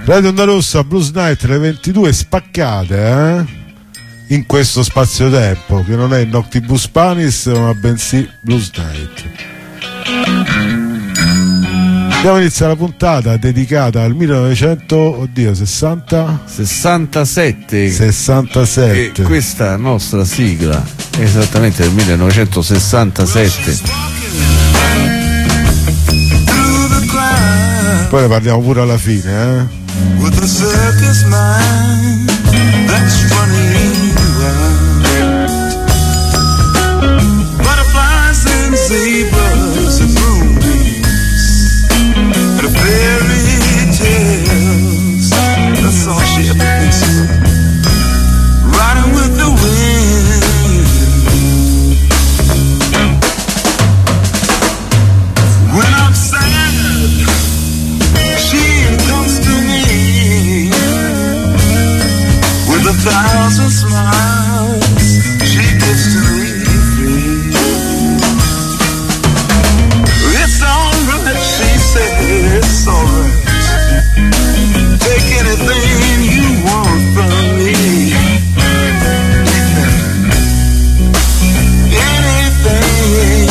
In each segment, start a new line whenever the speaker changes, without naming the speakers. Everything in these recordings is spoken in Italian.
Radio Onda Rossa, Blues Night, le 22 spaccate, in questo spazio-tempo, che non è Noctibus Panis, ma bensì Blues Night. Andiamo a iniziare la puntata dedicata al
1967.
E
questa nostra sigla è esattamente del 1967.
Poi ne parliamo pure alla fine,
With a circus mind that's running wild, butterflies and zebras and moonbeams and fairy tales. That's all she ever thinks of. Riding with the wind. When I'm sad, she comes to me with 1,000 smiles. She gives to me free. It's alright, she said, it's alright. Take anything you want from me. Anything.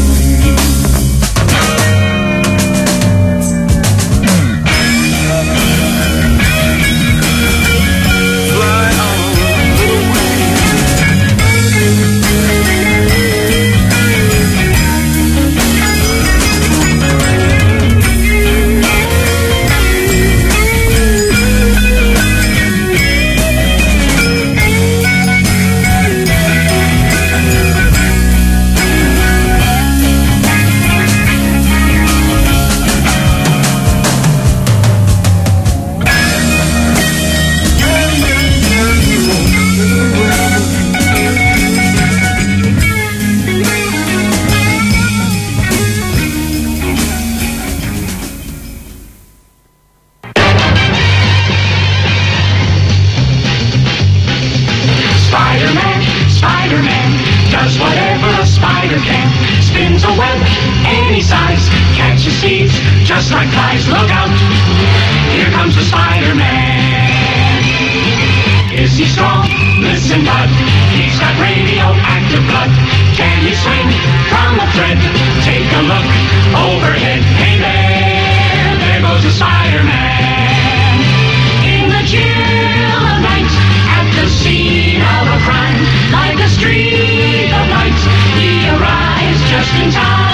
Just like flies, look out, here comes the Spider-Man. Is he strong? Listen, bud, he's got radioactive blood. Can he swing from a thread? Take a look overhead. Hey there goes the Spider-Man. In the chill of night, at the scene of a crime, like a streak of light, he arrives just in time.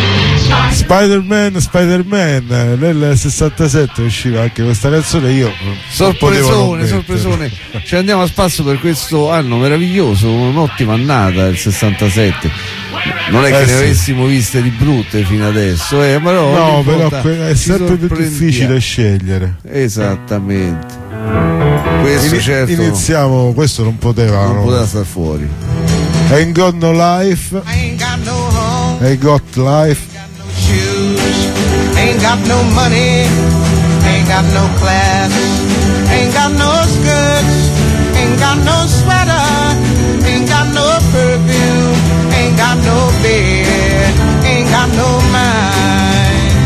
Spider-Man nel 67 usciva anche questa canzone. Io
sorpresone, ci andiamo a spasso per questo anno meraviglioso, un'ottima annata il 67. Non è che ne avessimo viste di brutte fino adesso, però
è sempre più difficile scegliere.
Esattamente. Questo certo
iniziamo, questo non poteva
star fuori.
Ain't got no life, ain't got life.
Ain't got no money, ain't got no class, ain't got no skirts, ain't got no sweater, ain't got no perfume, ain't got no bed, ain't got no mind,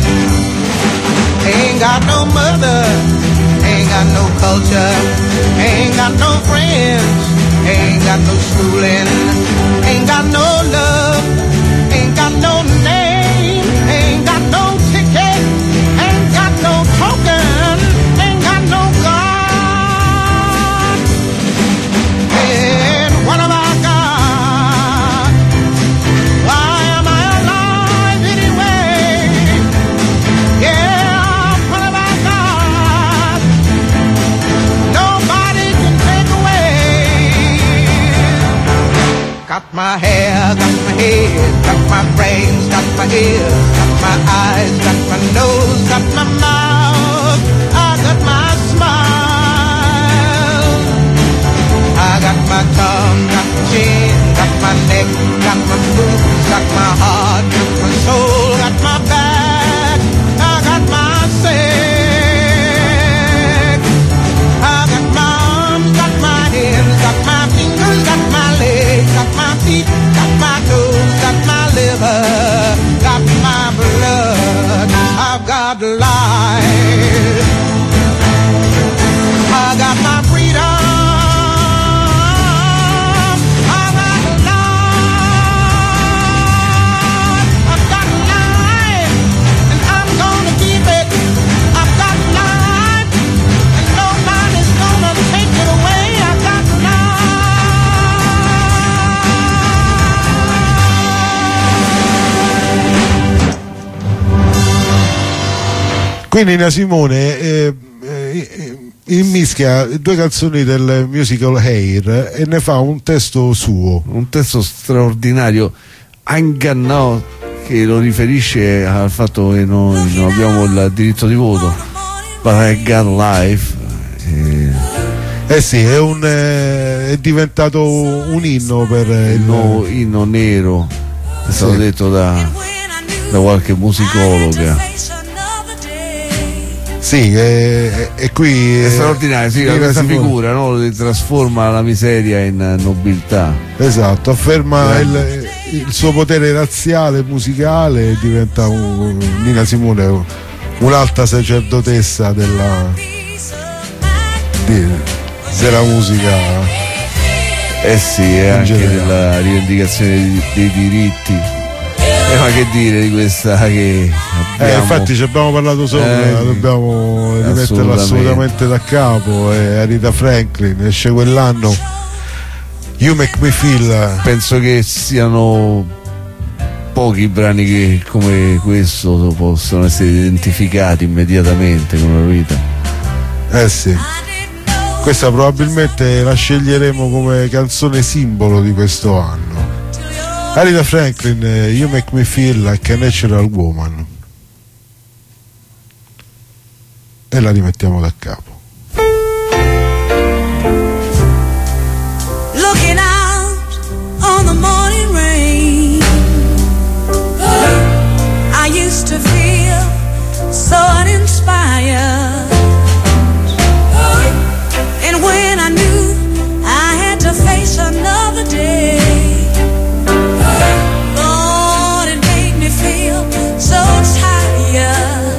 ain't got no mother, ain't got no culture, ain't got no friends, ain't got no schooling, ain't got no love, ain't got no name, ain't got no ticket, ain't got no token, ain't got no God. And what have I got? Why am I alive anyway? Yeah, what have I got? Nobody can take away. Got my hair, got my head, got my brains, got my ears, got my eyes, got my nose, got my mouth, I got my smile, I got my tongue, got my chin, got my neck, got my boobs, got my heart, got my soul, got my back, I got my sex, I got my arms, got my hands, got my fingers, got my legs, got my feet, got my toes, got my liver, got my blood, I've got life.
Qui Nina Simone immischia 2 canzoni del musical Hair e ne fa un testo suo,
un testo straordinario, Angannò, che lo riferisce al fatto che noi non abbiamo il diritto di voto, but I got life.
Sì, è diventato un inno per
il nuovo inno nero, è stato detto da qualche musicologa.
Sì, e qui
è straordinario, sì, questa figura, no? Trasforma la miseria in nobiltà.
Esatto, afferma il suo potere razziale, musicale, e diventa Nina Simone un'alta sacerdotessa della musica.
Sì, e anche
generale,
della rivendicazione dei diritti. Ma che dire di questa che abbiamo...
infatti ci abbiamo parlato sopra, dobbiamo rimetterla assolutamente da capo. Aretha Franklin esce quell'anno, You Make Me Feel.
Penso che siano pochi brani che come questo possono essere identificati immediatamente con Aretha.
Sì, questa probabilmente la sceglieremo come canzone simbolo di questo anno. Aretha Franklin, You Make Me Feel Like a Natural Woman, e la rimettiamo da capo.
Looking out on the morning rain, I used to feel so uninspired, and when I knew I had to face another day, so tired.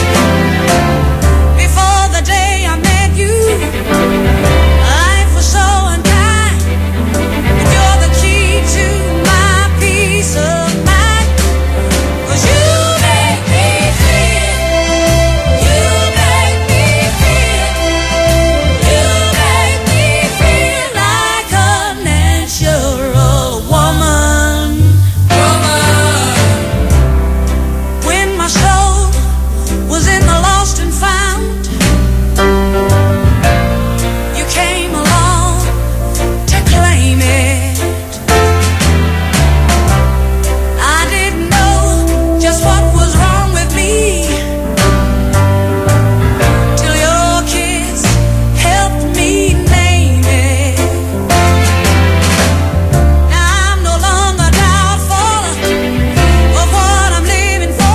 Before the day I met you, life was so unkind. You're the key to my peace of mind. 'Cause you make me feel, you make me feel, you make me feel like a natural woman. My soul was in the lost and found. You came along to claim it. I didn't know just what was wrong with me till your kiss helped me name it. Now I'm no longer doubtful of what I'm living for.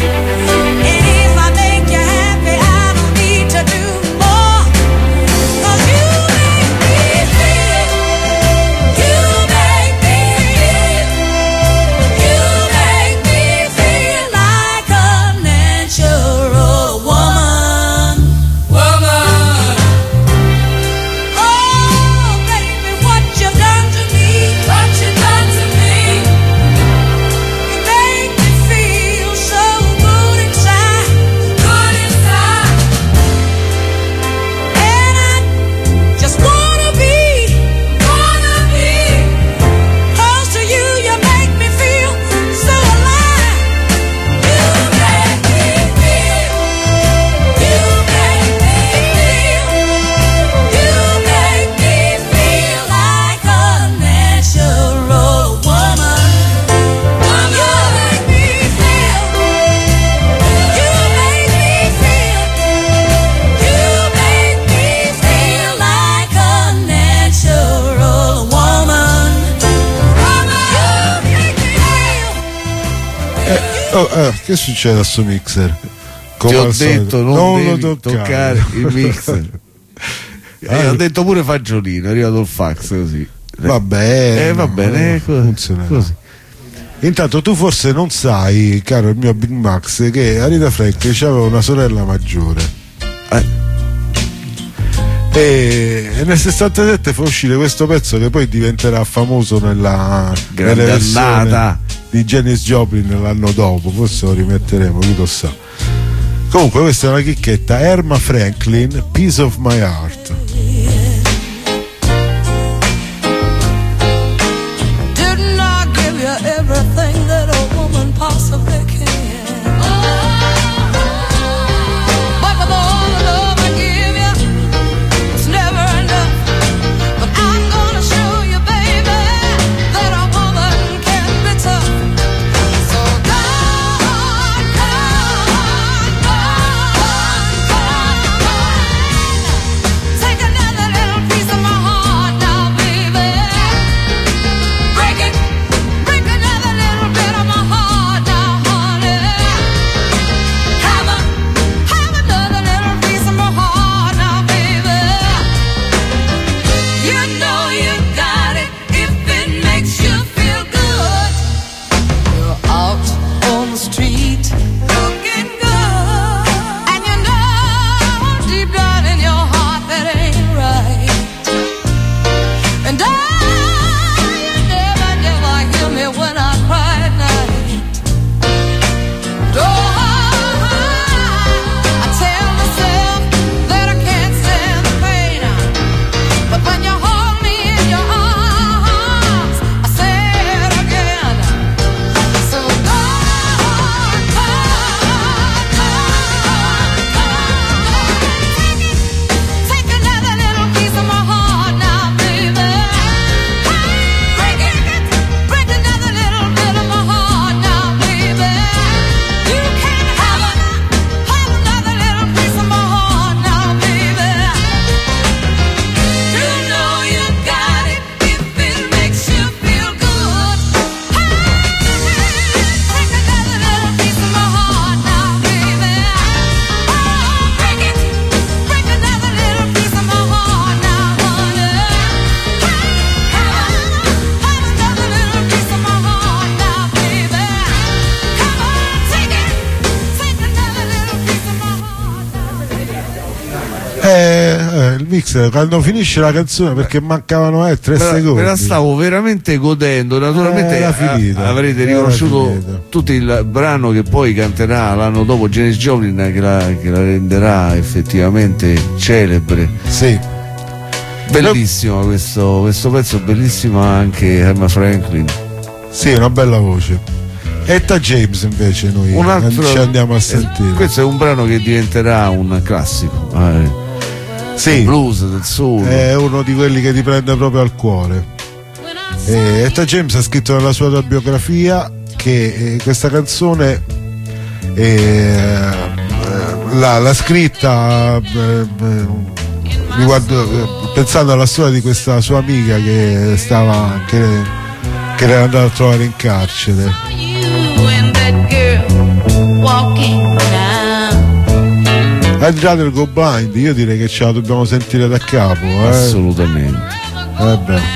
Che succede a sto mixer?
Ti ho detto non devi toccare il mixer. Ho detto pure fagiolino, è arrivato il fax così.
Va bene,
funziona così.
Intanto tu forse non sai, caro il mio Big Max, che Aretha Franklin aveva una sorella maggiore. E nel 67 fa uscire questo pezzo che poi diventerà famoso nelle versioni di Janis Joplin l'anno dopo, forse lo rimetteremo, chi lo sa. Comunque questa è una chicchetta, Erma Franklin, Piece of My Heart.
Didn't I give you everything that a woman possibly can?
mix quando finisce la canzone, perché mancavano 3 secondi.
Me la stavo veramente godendo. Naturalmente avrete riconosciuto tutto il brano che poi canterà l'anno dopo Janis Joplin, che la renderà effettivamente celebre.
Sì.
Bellissimo questo pezzo, bellissima anche Emma Franklin.
Sì, una bella voce. Etta James invece noi ci andiamo a sentire.
Questo è un brano che diventerà un classico.
Sì,
il blues del soul.
È uno di quelli che ti prende proprio al cuore. Etta James ha scritto nella sua autobiografia che questa canzone l'ha scritta pensando alla storia di questa sua amica che era andata a trovare in carcere. I'd rather go blind, io direi che ce la dobbiamo sentire da capo.
Assolutamente.
Vabbè.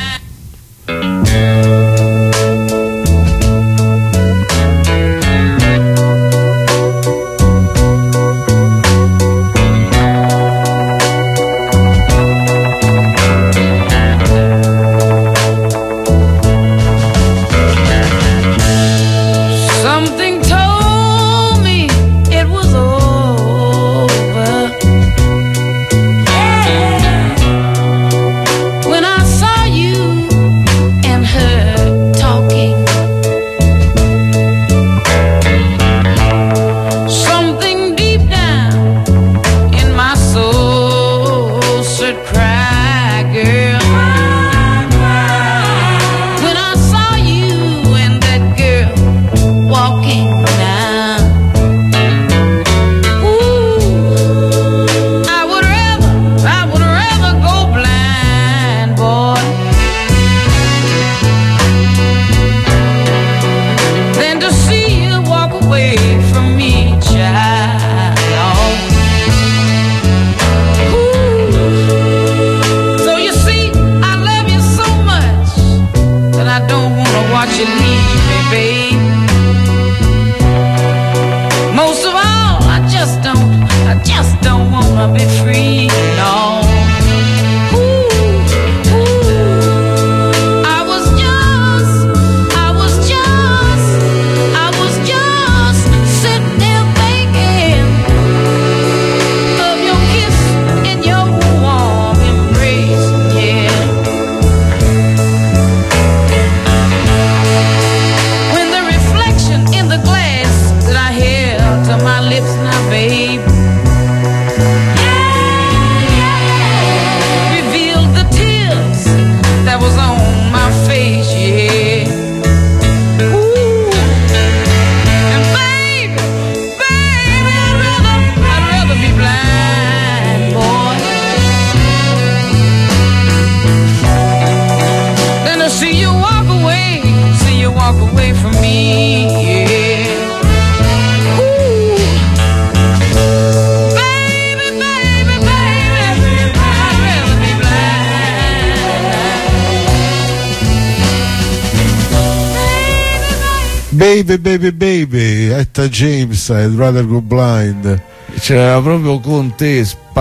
Baby, Etta James, I'd rather go blind.
C'era proprio con te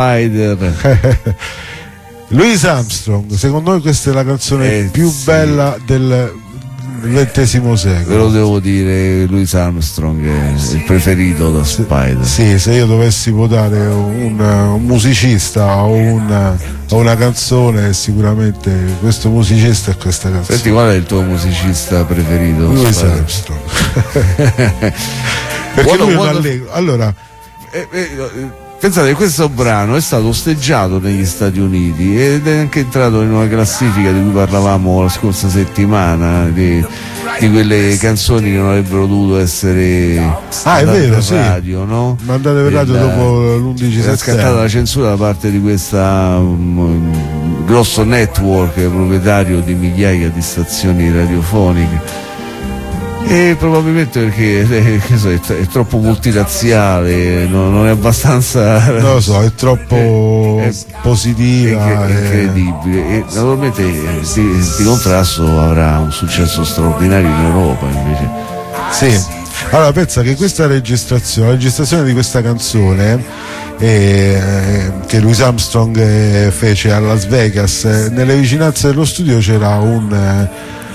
Spider.
Louis Armstrong, secondo me questa è la canzone più bella del XX secolo.
Ve lo devo dire, Louis Armstrong è il preferito da Spider.
Sì, se io dovessi votare un musicista o una canzone, sicuramente questo musicista e questa canzone.
Senti, qual è il tuo musicista preferito?
Louis Armstrong. Perché lui è un allegro. Allora,
pensate, questo brano è stato osteggiato negli Stati Uniti ed è anche entrato in una classifica di cui parlavamo la scorsa settimana, di quelle canzoni che non avrebbero dovuto essere
è vero,
radio,
sì.
no?
Mandate per radio dopo l'11 settembre.
È scattata la censura da parte di questa grosso network proprietario di migliaia di stazioni radiofoniche. E probabilmente perché è troppo multirazziale, non è abbastanza.
Non lo so, è troppo positiva.
È incredibile. E naturalmente di contrasto avrà un successo straordinario in Europa invece.
Sì. Allora pensa che questa registrazione, la registrazione di questa canzone che Louis Armstrong fece a Las Vegas, nelle vicinanze dello studio c'era un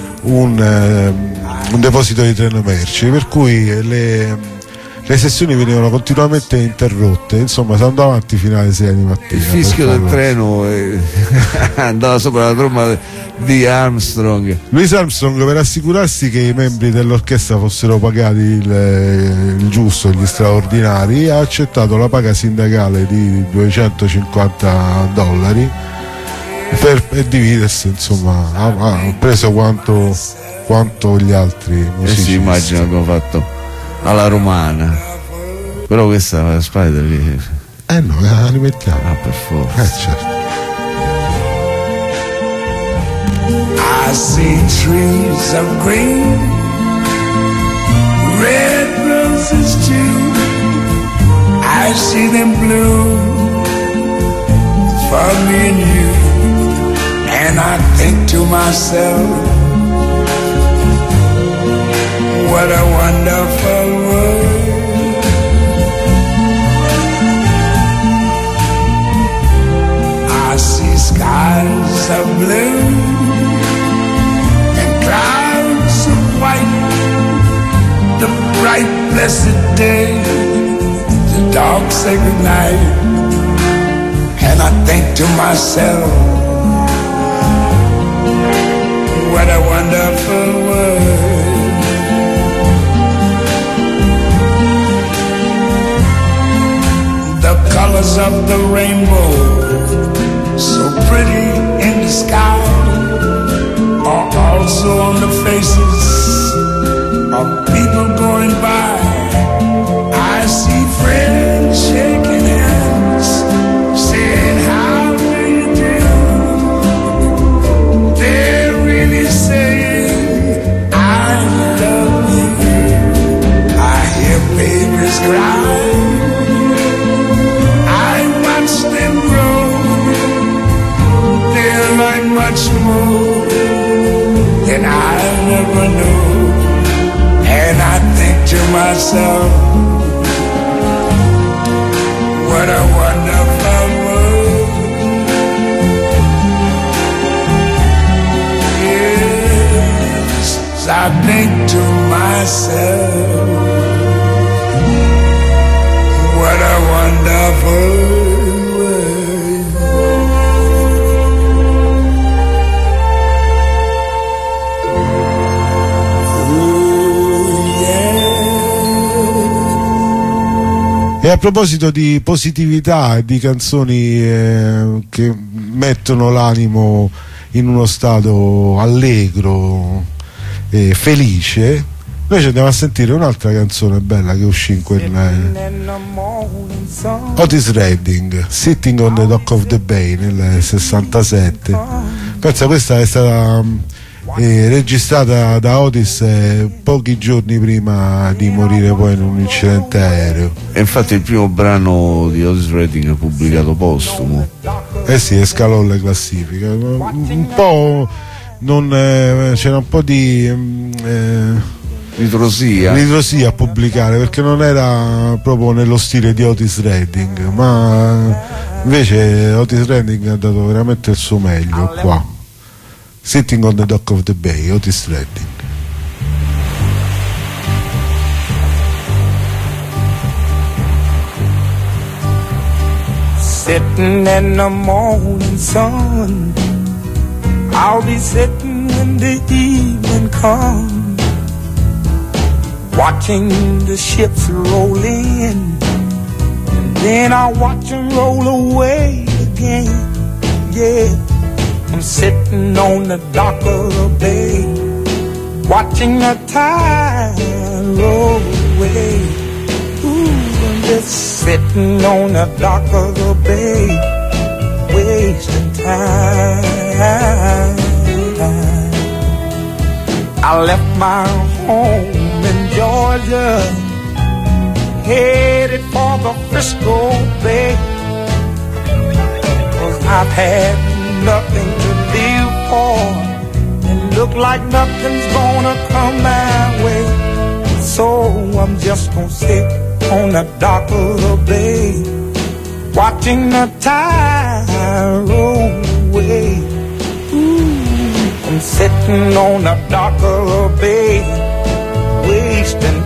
deposito di treno merci, per cui le sessioni venivano continuamente interrotte, insomma si andava avanti fino alle 6 di mattina.
Il fischio del treno andava sopra la tromba di Armstrong.
Louis Armstrong, per assicurarsi che i membri dell'orchestra fossero pagati il giusto, gli straordinari, ha accettato la paga sindacale di $250 per dividersi, insomma ha preso quanto gli altri musicisti.
Si immagino abbiamo fatto alla romana, però questa è Spider
no, la rimettiamo.
per forza.
Certo.
I see trees of green, red roses too. I see them bloom for me and you. And I think to myself, what a wonderful world. I see skies of blue and clouds of white, the bright blessed day, the dark sacred night. And I think to myself, what a wonderful world. The colors of the rainbow, so pretty in the sky, are also on the faces of people going by. I see friends shaking hands, saying how do you do. They're really saying I love you. I hear babies cry, much more than I never knew. And I think to myself, what a wonderful world. Yes, I think to myself, what a wonderful world.
E a proposito di positività e di canzoni che mettono l'animo in uno stato allegro e felice, noi ci andiamo a sentire un'altra canzone bella che uscì in quel Otis Redding, Sitting on the Dock of the Bay nel 67. Pensa, questa è stata registrata da Otis pochi giorni prima di morire poi in un incidente aereo.
E infatti il primo brano di Otis Redding pubblicato postumo.
Sì, scalò le classifiche. Un po' c'era un po' di ritrosia a pubblicare, perché non era proprio nello stile di Otis Redding, ma invece Otis Redding ha dato veramente il suo meglio qua. Sitting on the Dock of the Bay, Otis Redding.
Sitting in the morning sun, I'll be sitting when the evening comes, watching the ships roll in, and then I'll watch them roll away again. Yeah, I'm sitting on the dock of the bay, watching the tide roll away. Ooh, I'm just sitting on the dock of the bay, wasting time. I left my home in Georgia, headed for the Frisco Bay, 'cause I've had nothing to live for, and look like nothing's gonna come my way. So I'm just gonna sit on the dock of the bay, watching the tide roll away. I'm sitting on the dock of the bay, wasting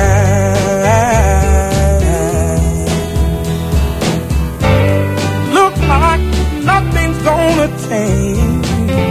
time. Look like nothing's gonna change,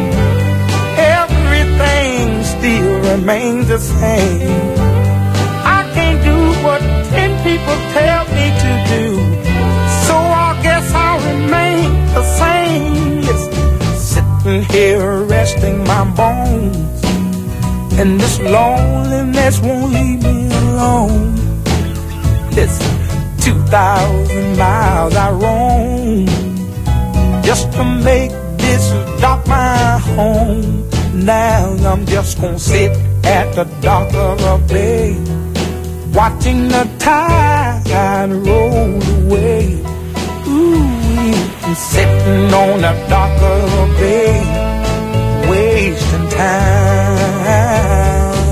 everything still remains the same. I can't do what 10 people tell me to do, so I guess I'll remain the same. Listen, sitting here resting my bones, and this loneliness won't leave me alone. Listen, 2,000 miles I roam just to make this dock my home. Now I'm just gonna sit at the dock of a bay, watching the tide roll away. I'm sitting on the dock of a bay, wasting time.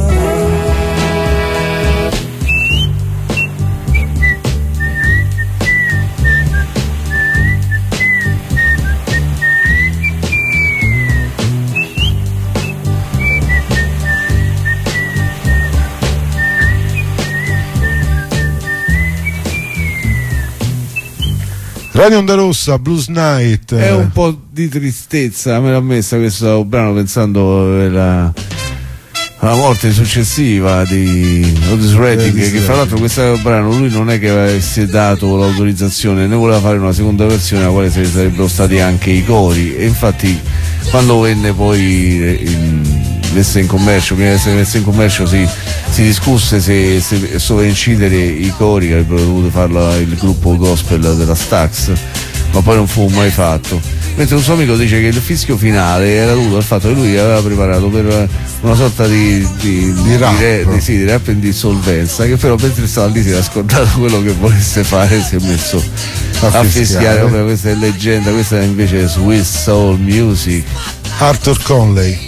Radio Onda Rossa, Blues Night.
È un po' di tristezza, me l'ha messa questo brano pensando alla morte successiva di Otis Redding, che fra l'altro questo brano lui non è che avesse dato l'autorizzazione, ne voleva fare una seconda versione alla quale sarebbero stati anche i cori, e infatti quando venne poi messa in commercio, prima di essere messa in commercio si discusse se sovraincidere i cori, che avrebbero dovuto farlo il gruppo gospel della Stax, ma poi non fu mai fatto. Mentre un suo amico dice che il fischio finale era dovuto al fatto che lui aveva preparato per una sorta di rap in dissolvenza, che però mentre stava lì si era scordato quello che volesse fare, si è messo a fischiare. Vabbè, questa è leggenda, questa è invece Swiss Soul Music.
Arthur Conley.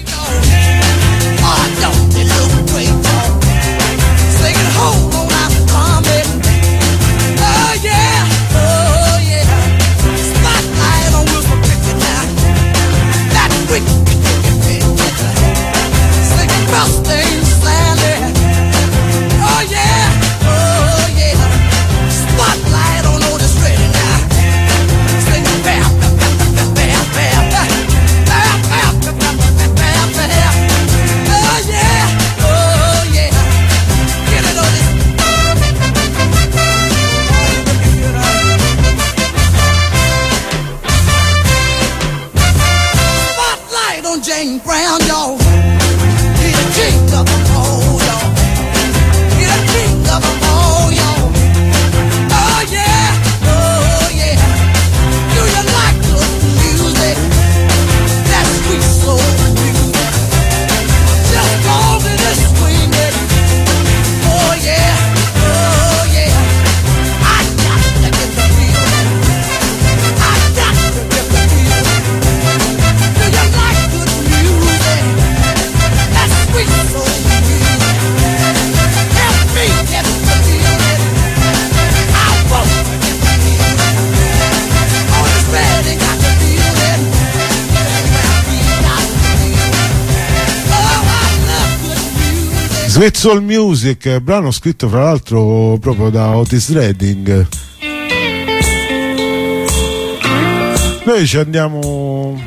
Sweet Soul Music, brano scritto fra l'altro proprio da Otis Redding. Noi ci andiamo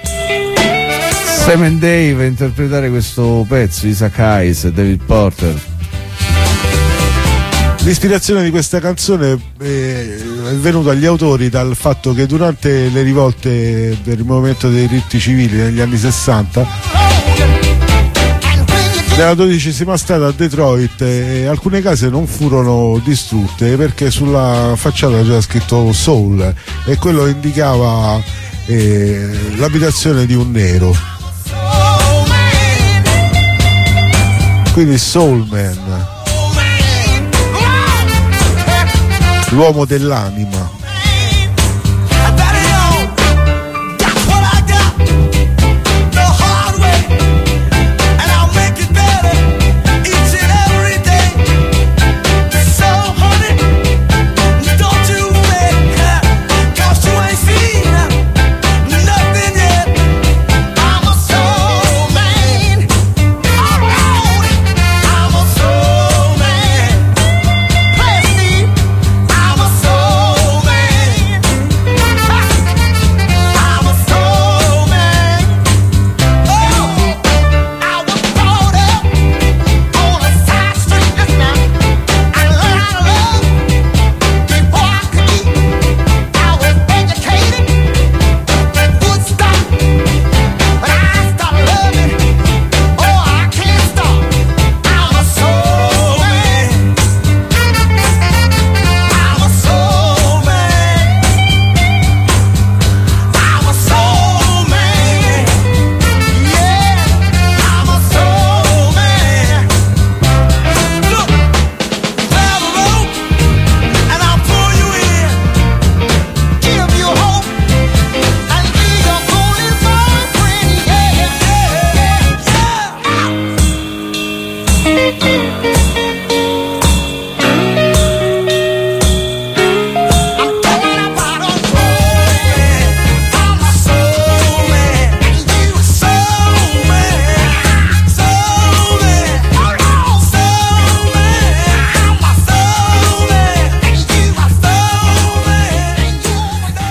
Sam and Dave a interpretare questo pezzo, Isaac Hayes e David Porter.
L'ispirazione di questa canzone è venuta agli autori dal fatto che durante le rivolte del movimento dei diritti civili negli anni 60 nella 12ª strada a Detroit alcune case non furono distrutte perché sulla facciata c'era scritto Soul e quello indicava l'abitazione di un nero, quindi Soul Man, l'uomo dell'anima.
Each and every day.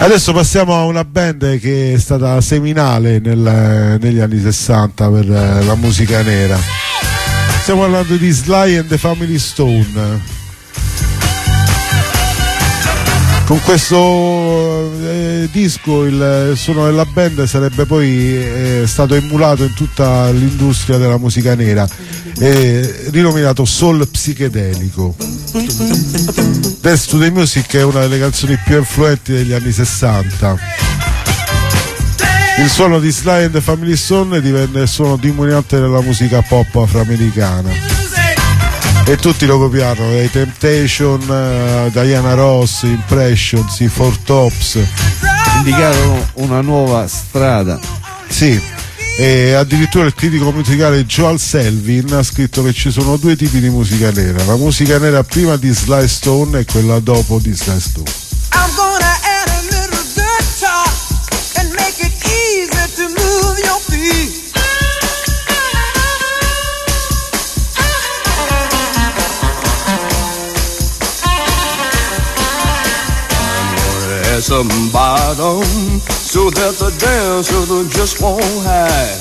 Adesso passiamo a una band che è stata seminale negli anni 60 per la musica nera. Stiamo parlando di Sly and the Family Stone. Con questo disco il suono della band sarebbe poi stato emulato in tutta l'industria della musica nera e rinominato soul psichedelico. Dance to the Music è una delle canzoni più influenti degli anni 60. Il suono di Sly and the Family Stone divenne il suono dominante della musica pop afroamericana e tutti lo copiarono, dai Temptation, Diana Ross, Impressions, i Four Tops.
Indicarono una nuova strada.
Sì, e addirittura il critico musicale Joel Selvin ha scritto che ci sono due tipi di musica nera: la musica nera prima di Sly Stone e quella dopo di Sly Stone.
I'm gonna add a little guitar and make it easy to move your feet.
Add some bottom so that the dancer just won't hide.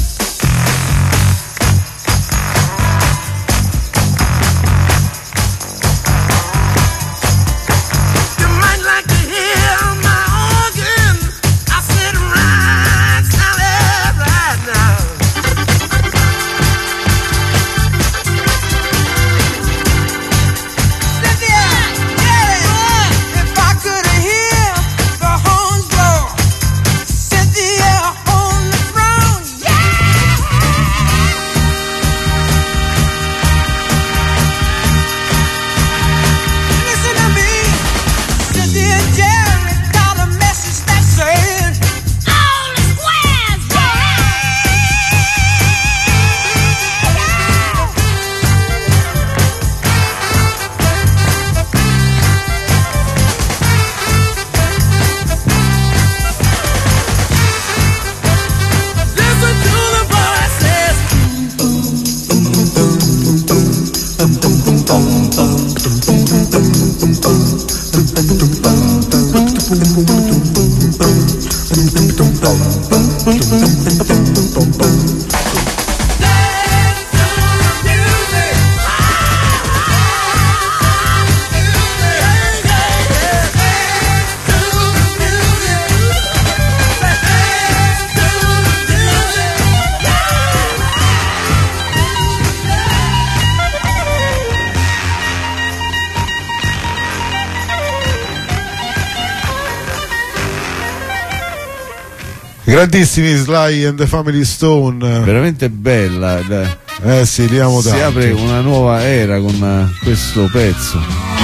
Grandissimi Sly and the Family Stone,
veramente bella.
Sì, li amo tanto.
Si apre una nuova era con questo pezzo.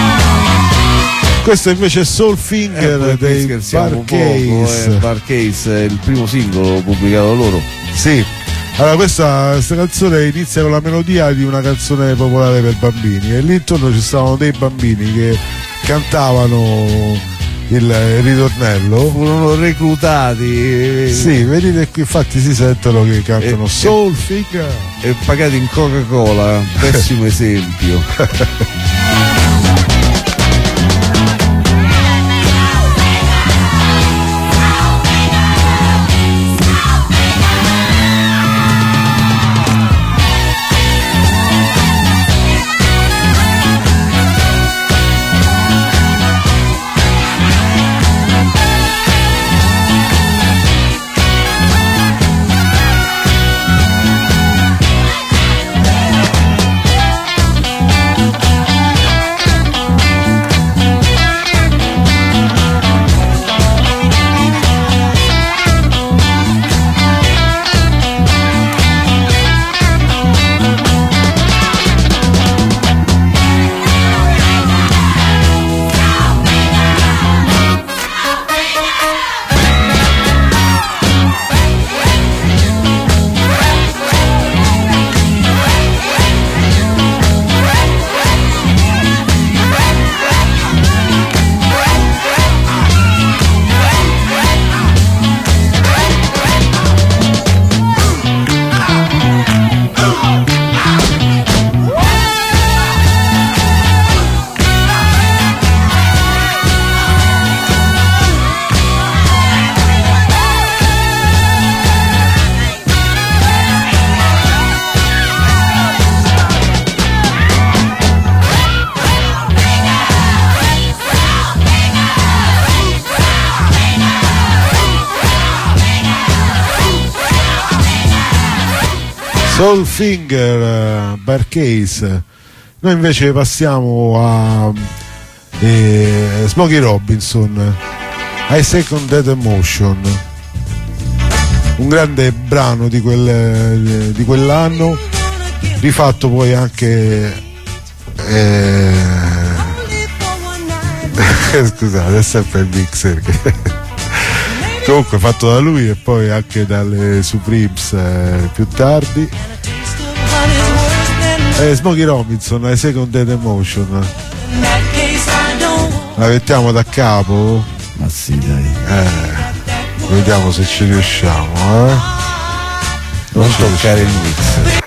Questo invece è Soul Finger dei Bar-Kays.
Bar-Kays è il primo singolo pubblicato loro.
Sì. Allora questa canzone inizia con la melodia di una canzone popolare per bambini e lì intorno ci stavano dei bambini che cantavano il ritornello.
Furono reclutati.
Sì, vedete qui infatti si sentono che cantano Soul Finger
e pagati in Coca-Cola, pessimo esempio.
Soulfinger, Barcase. Noi invece passiamo a Smokey Robinson, I Seconded Emotion, un grande brano di quell'anno, rifatto poi anche scusate, è sempre il mixer che comunque fatto da lui e poi anche dalle Supremes più tardi. Smokey Robinson, I Seconded Emotion. La mettiamo da capo?
Ma sì, dai.
Vediamo se ci riusciamo,
Non toccare il mix.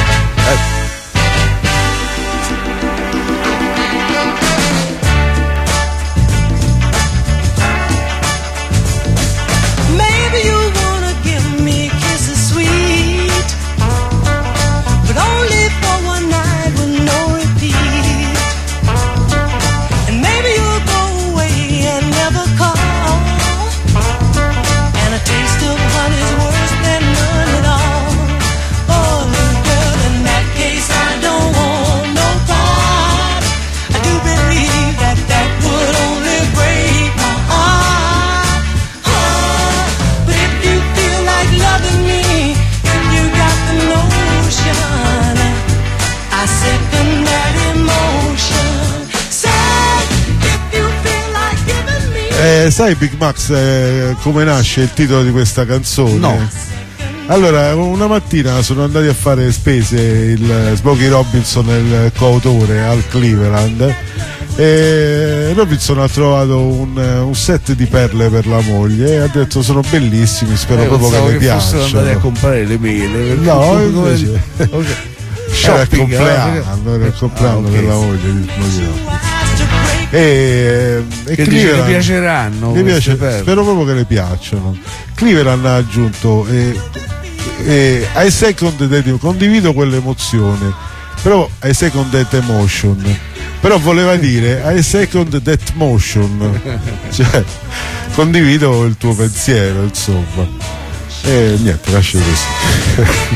Sai Big Max come nasce il titolo di questa canzone?
No.
Allora, una mattina sono andati a fare spese il Smokey Robinson e il coautore al Cleveland e Robinson ha trovato un set di perle per la moglie e ha detto sono bellissimi, spero proprio che le piacciono.
Sono andati a comprare le mele.
No, invece era il compleanno della moglie di Smokey Robinson. E
che dice, le piaceranno,
spero proprio che le piacciono. Cleveland ha aggiunto I second condivido quell'emozione, però I second that emotion, però voleva dire I second that motion, cioè condivido il tuo pensiero, insomma, e niente, lascio così.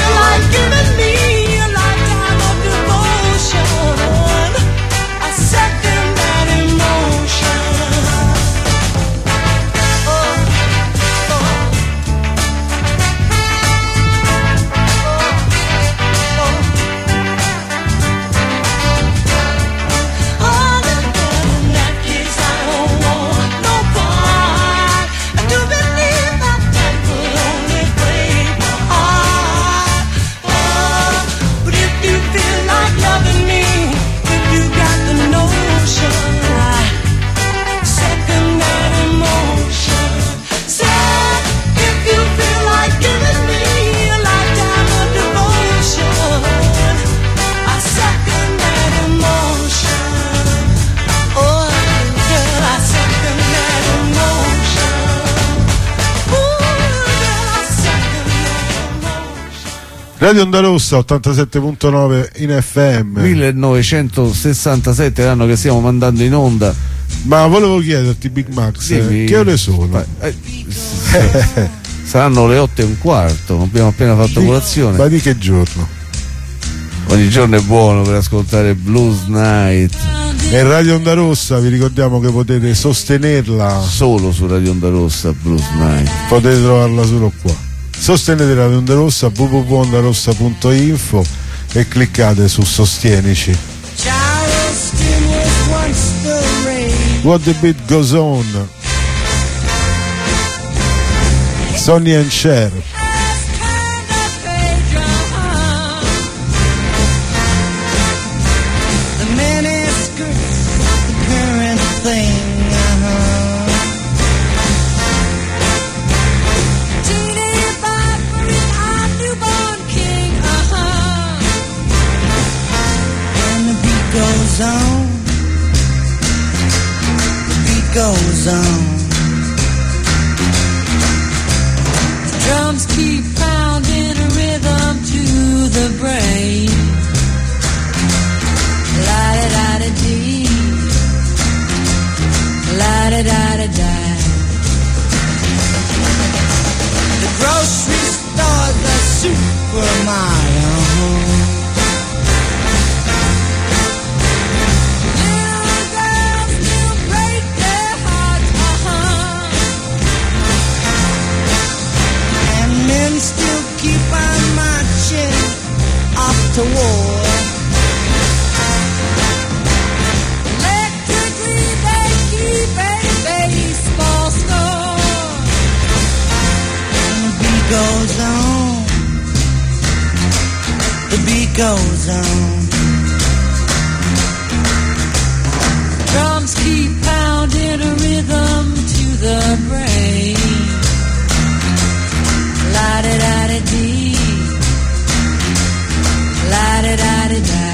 Radio Onda Rossa 87.9 in FM.
1967 l'anno che stiamo mandando in onda.
Ma volevo chiederti, Big Max, che ore sono?
Saranno le 8:15, abbiamo appena fatto colazione.
Ma di che giorno?
Ogni giorno è buono per ascoltare Blues Night.
E Radio Onda Rossa, vi ricordiamo che potete sostenerla
solo su Radio Onda Rossa Blues Night.
Potete trovarla solo qua. Sostenete Radio Onda Rossa, www.ondarossa.info e cliccate su Sostienici. What the Beat Goes On, Sonny and Cher.
Goes on. The drums keep pounding a rhythm to the brain. La-da-da-da-dee, la-da-da-da-da. The grocery store, the supermarket,
to war. Electrically they keep a baseball score. And the beat goes on. The beat goes on. Drums keep pounding a rhythm to the brain. La-da-da-da-dee, la-da-da-da-da.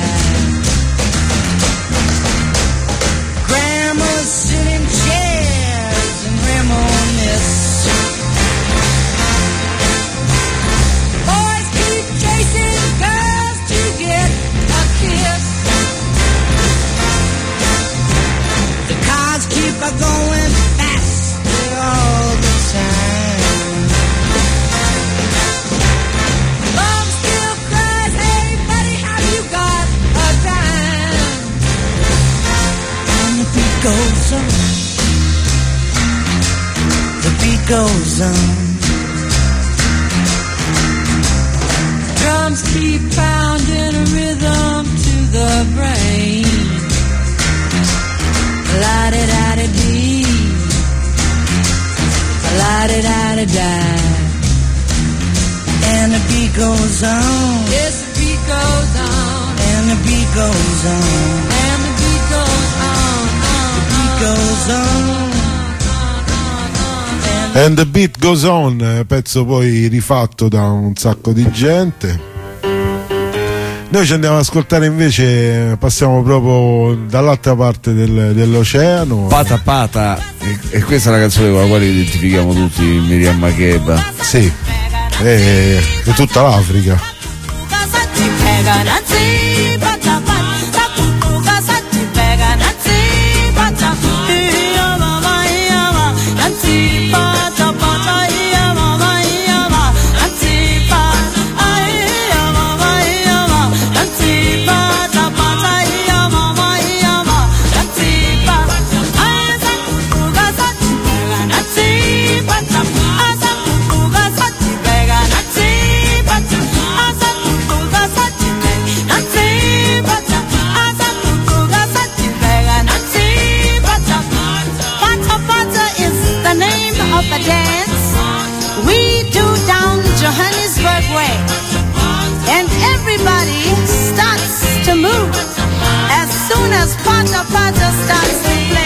Grandmas sit in chairs and reminisce. Boys keep chasing girls to get a kiss. The cars keep going faster all the time. Mom still cries, hey buddy, have you got a dime? And the beat goes on. The beat goes on. Drums keep pounding a rhythm to the brain. La-da-da-da-dee, la-da-da-da-da. And the beat goes on. Yes, the beat goes on. And the beat goes on. And the beat goes on. The beat goes on.
And the Beat Goes On, pezzo poi rifatto da un sacco di gente. Noi ci andiamo ad ascoltare invece, passiamo proprio dall'altra parte dell'oceano.
Pata Pata, e questa è la canzone con la quale identifichiamo tutti Miriam Makeba.
Sì, è tutta l'Africa.
Johannesburg way, and everybody starts to move as soon as Pata Pata starts to play.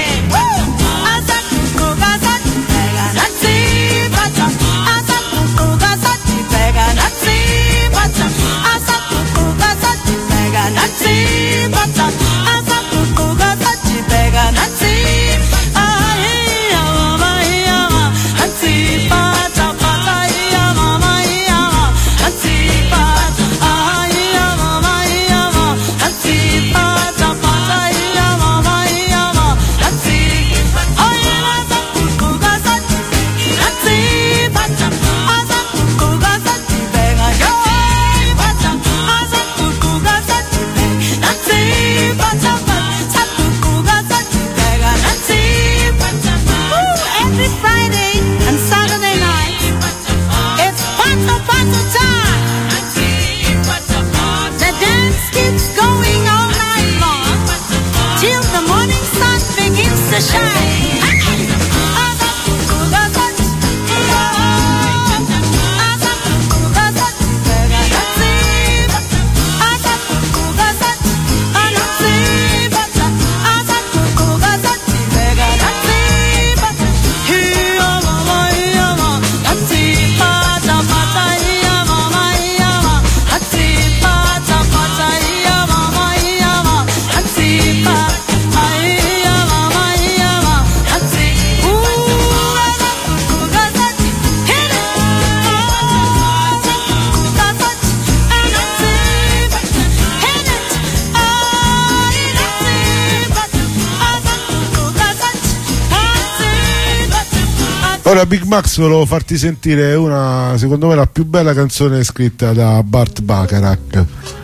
Ora Big Max volevo farti sentire una, secondo me la più bella canzone scritta da Burt Bacharach.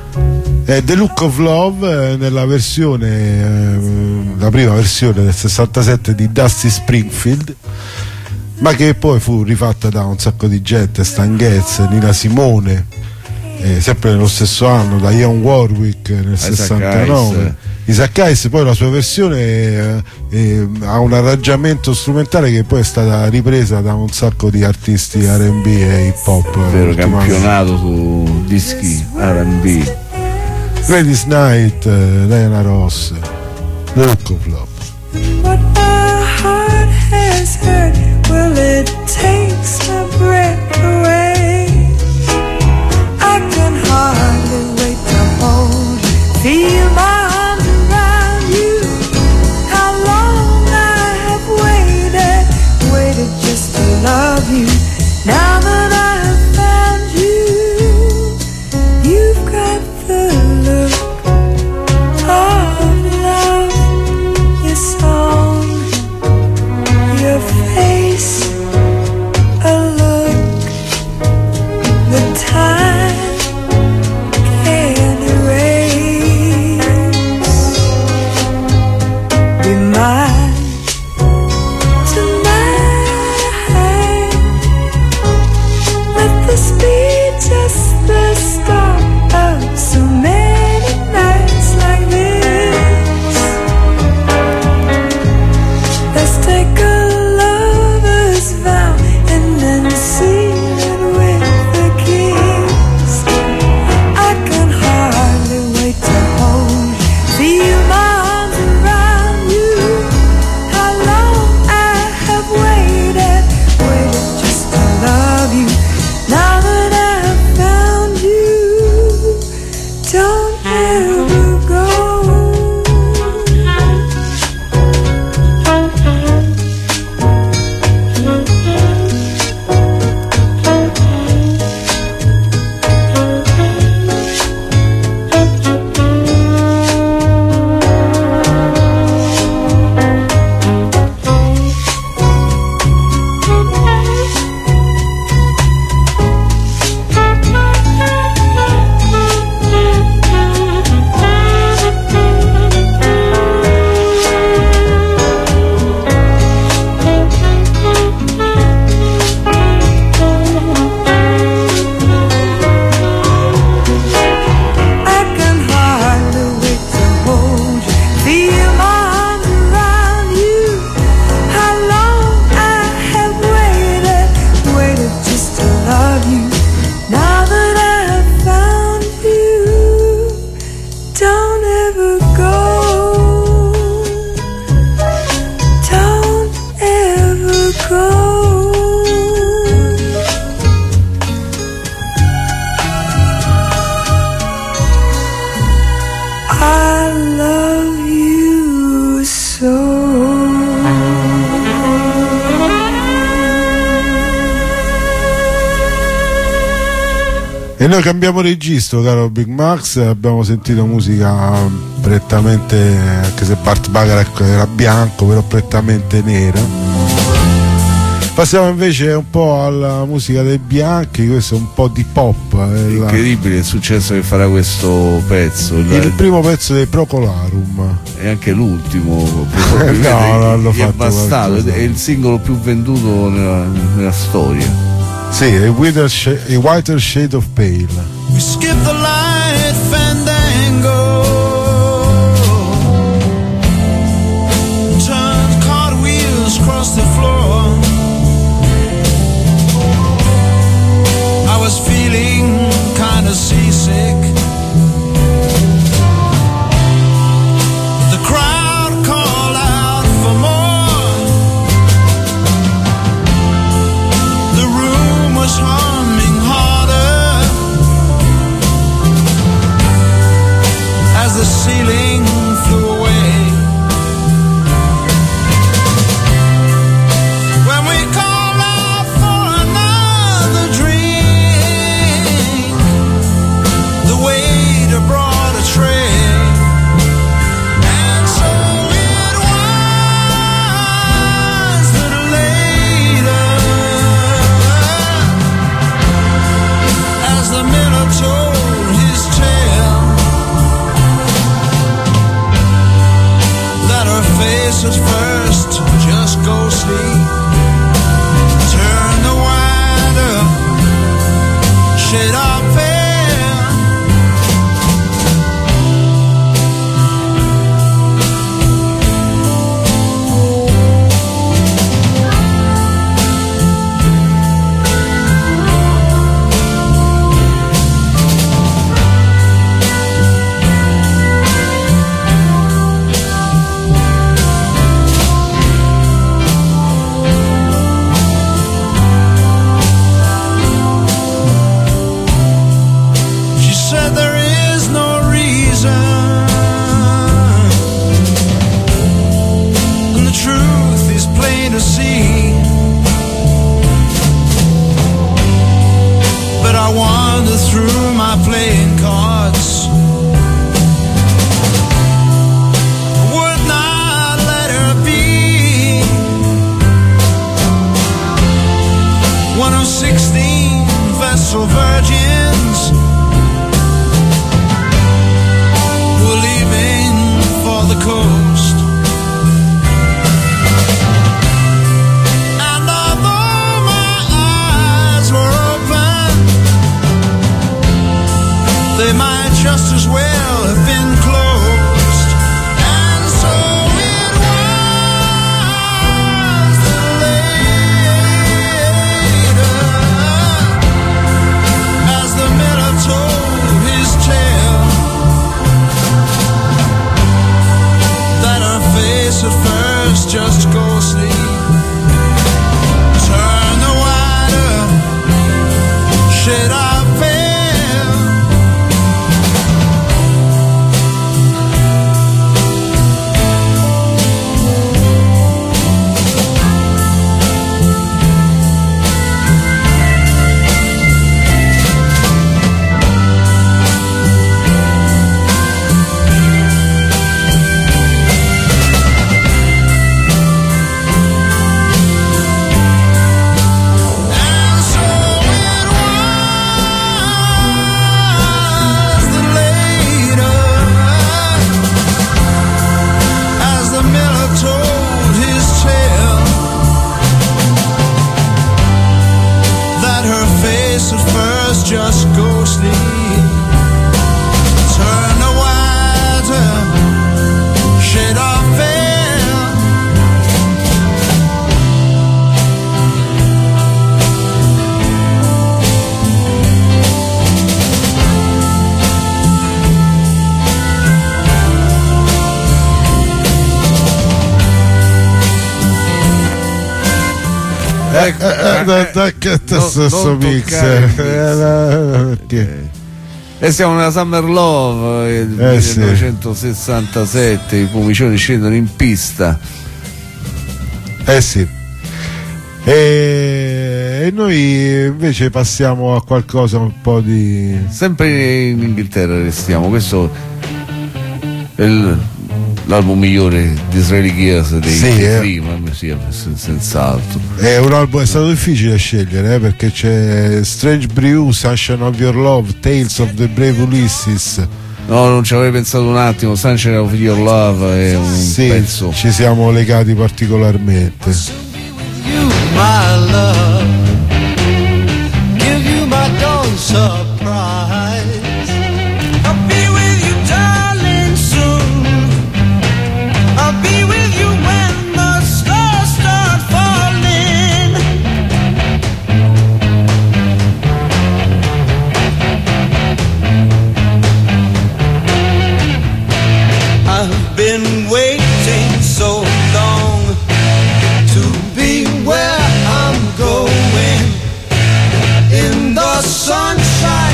È The Look of Love, nella versione la prima versione del 67 di Dusty Springfield, ma che poi fu rifatta da un sacco di gente, Stan Getz, Nina Simone, sempre nello stesso anno, da Ian Warwick nel 69. Isaac Hayes, poi la sua versione ha un arrangiamento strumentale che poi è stata ripresa da un sacco di artisti R&B e hip hop.
Vero, campionato su dischi R&B.
Gladys Knight, Diana Ross, Look of Love.
What my heart has heard, well, it takes my breath away. I can hardly wait to hold, feel my arms around you. How long I have waited just to love you. Now that I have found you, you've got the look of love. Your song, your face, a look the time can't erase. Be mine tonight. Let this be just the start of so many nights like this. Let's take a lover's vow and then seal it with a kiss. I can hardly wait to hold, feel my arms around you. How long I have waited just to love you. Now that I have found you, don't ever go. I can hardly wait to hold you, feel my arms around you. How long I have waited just to love you. Now that I have found you, don't ever go. Don't ever go. I love you so.
E noi cambiamo registro, caro Big Max, abbiamo sentito musica prettamente, anche se Bart Bacharach era bianco, però prettamente nera. Passiamo invece un po' alla musica dei bianchi, questo è un po' di pop.
Incredibile il successo che farà questo pezzo.
Il primo pezzo dei Procolarum.
E anche l'ultimo.
No, l'hanno fatto.
È bastato, è il singolo più venduto nella storia.
Sì, è Whiter Shade of Pale.
We skip the light fandango, turn cartwheels across the floor. I was feeling kind of seasick. The crowd called out for more. The room was humming harder as the ceiling flew away. When we called out for another drink, the waiter brought a tray. And so it was that later, as the miller told his tale, that her face at first just ghostly, turn the wind up, shade of pale. just as well have been closed. And so it was later, as the miller told his tale, that her face at first just ghostly turned the wider shade of veil. Just ghostly turn a wider shade of veil.
Che stesso mix.
E siamo nella Summer Love del 1967, i Pumicioni scendono in pista.
Sì. E noi invece passiamo a qualcosa un po' di...
Sempre in Inghilterra restiamo, questo è l'album migliore di Israeli Gears dei prima, sì, senz'altro.
È un album, è stato difficile scegliere perché c'è Strange Brew, Sunshine of Your Love, Tales of the Brave Ulysses.
No, non ci avrei pensato un attimo. Sunshine of Your Love è un pezzo.
Ci siamo legati particolarmente.
You, my love, give you my dawn surprise. I'll be with you, darling, soon. I'll be with you when the stars start falling. I've been waiting so long to be where I'm going, in the sunshine.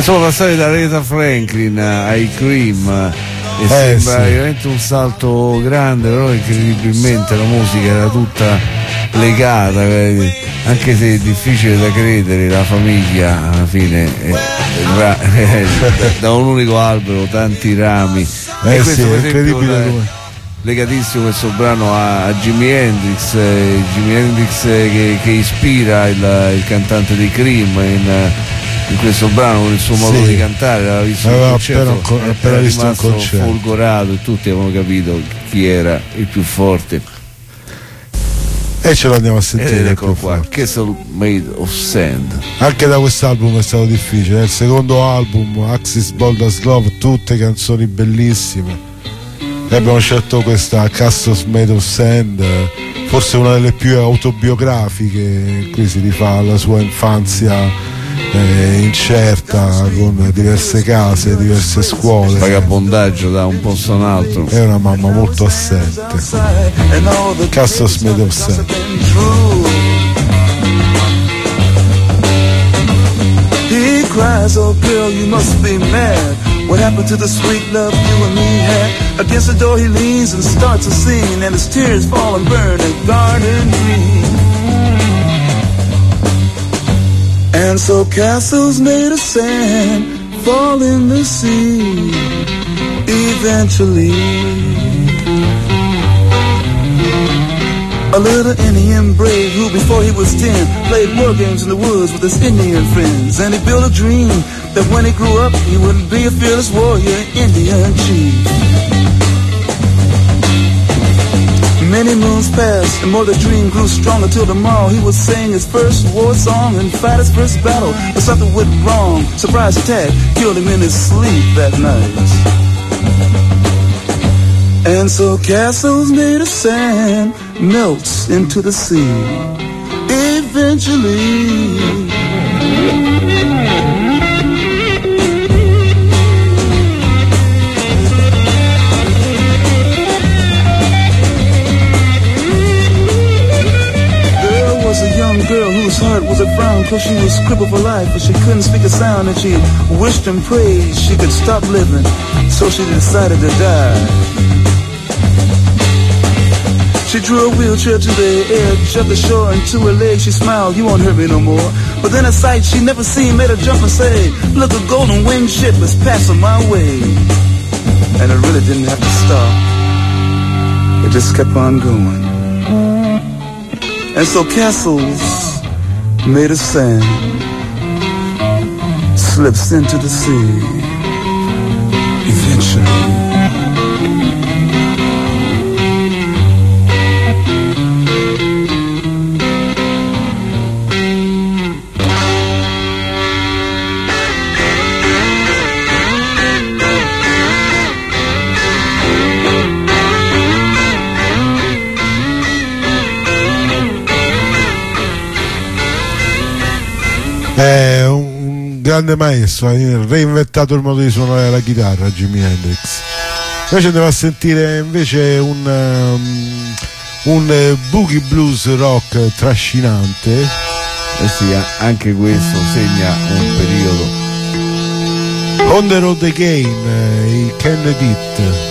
Insomma, passare da Aretha Franklin ai Cream sembra veramente un salto grande, però incredibilmente la musica era tutta legata, anche se è difficile da credere, la famiglia alla fine da un unico albero, tanti rami. E questo per esempio legatissimo questo brano a Jimi Hendrix, che ispira il cantante dei Cream in questo brano con il suo modo di cantare. Aveva visto un concerto,
appena visto un concerto,
folgorato, e tutti avevano capito chi era il più forte.
E ce lo andiamo a sentire.
Ed eccolo qua, Castle Made of Sand.
Anche da quest'album è stato difficile. Il secondo album, Axis Bold as Love, tutte canzoni bellissime. E abbiamo scelto questa Castle Made of Sand, forse una delle più autobiografiche. Qui si rifà alla sua infanzia incerta, con diverse case, diverse scuole,
vagabondaggio da un posto a un altro.
È una mamma molto assente. Castle Made of Sand.
He cries, oh girl, you must be mad. What happened to the sweet love you and me had? Against the door he leans and starts to sing, and his tears fall and burn a garden green. And so castles made of sand fall in the sea eventually. A little Indian brave who before he was 10 played war games in the woods with his Indian friends. And he built a dream that when he grew up he would be a fearless warrior, Indian chief. Many moons passed, and more the dream grew strong until tomorrow he would sing his first war song and fight his first battle. But something went wrong. Surprise attack killed him in his sleep that night. And so castles made of sand melts into the sea eventually. Girl whose heart was a frown, cause she was crippled for life, but she couldn't speak a sound, and she wished and prayed she could stop living, so she decided to die. She drew a wheelchair to the edge of the shore, and to her legs she smiled, you won't hurt me no more. But then a sight she never seen made her jump and say, look, a golden winged ship is passing my way. And it really didn't have to stop, it just kept on going. And so castles made of sand slips into the sea eventually.
È un grande maestro, ha reinventato il modo di suonare la chitarra, Jimi Hendrix. Invece andiamo a sentire invece un boogie blues rock trascinante.
Sì, anche questo segna un periodo.
On the Road Again, i Kennedy.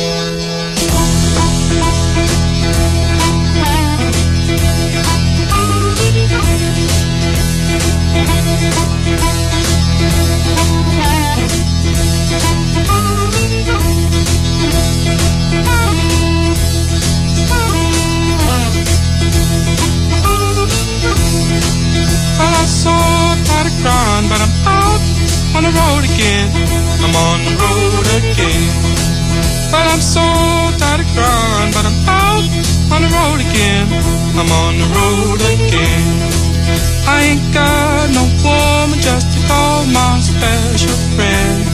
But I'm out on the road again. I'm on the road again. But I'm so tired of crying. But I'm out on the road again. I'm on the road again. I ain't got no woman just to call my special friend.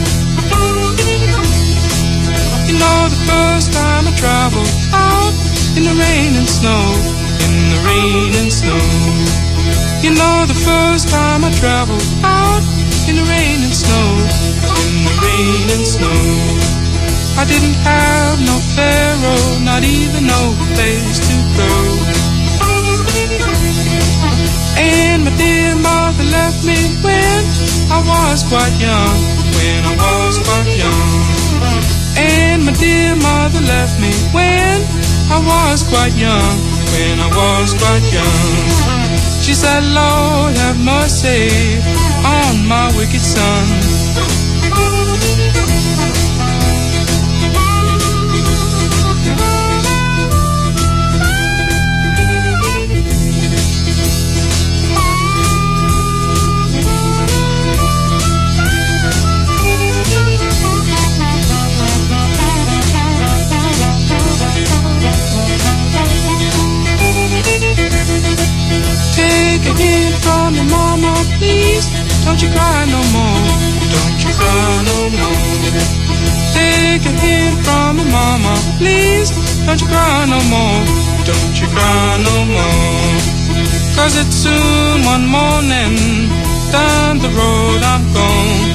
You know the first time I traveled out in the rain and snow, in the rain and snow. You know the first time I traveled out in the rain and snow, in the rain and snow. I didn't have no pharaoh, not even no place to go. And my dear mother left me when I was quite young, when I was quite young. And my dear mother left me when I was quite young, when I was quite young. She said, Lord, have mercy on my wicked son. Take a hint from your mama, please. Don't you cry no more. Don't you cry no more. Take a hint from your mama, please. Don't you cry no more. Don't you cry no more. 'Cause it's soon one morning. Down the road I'm gone.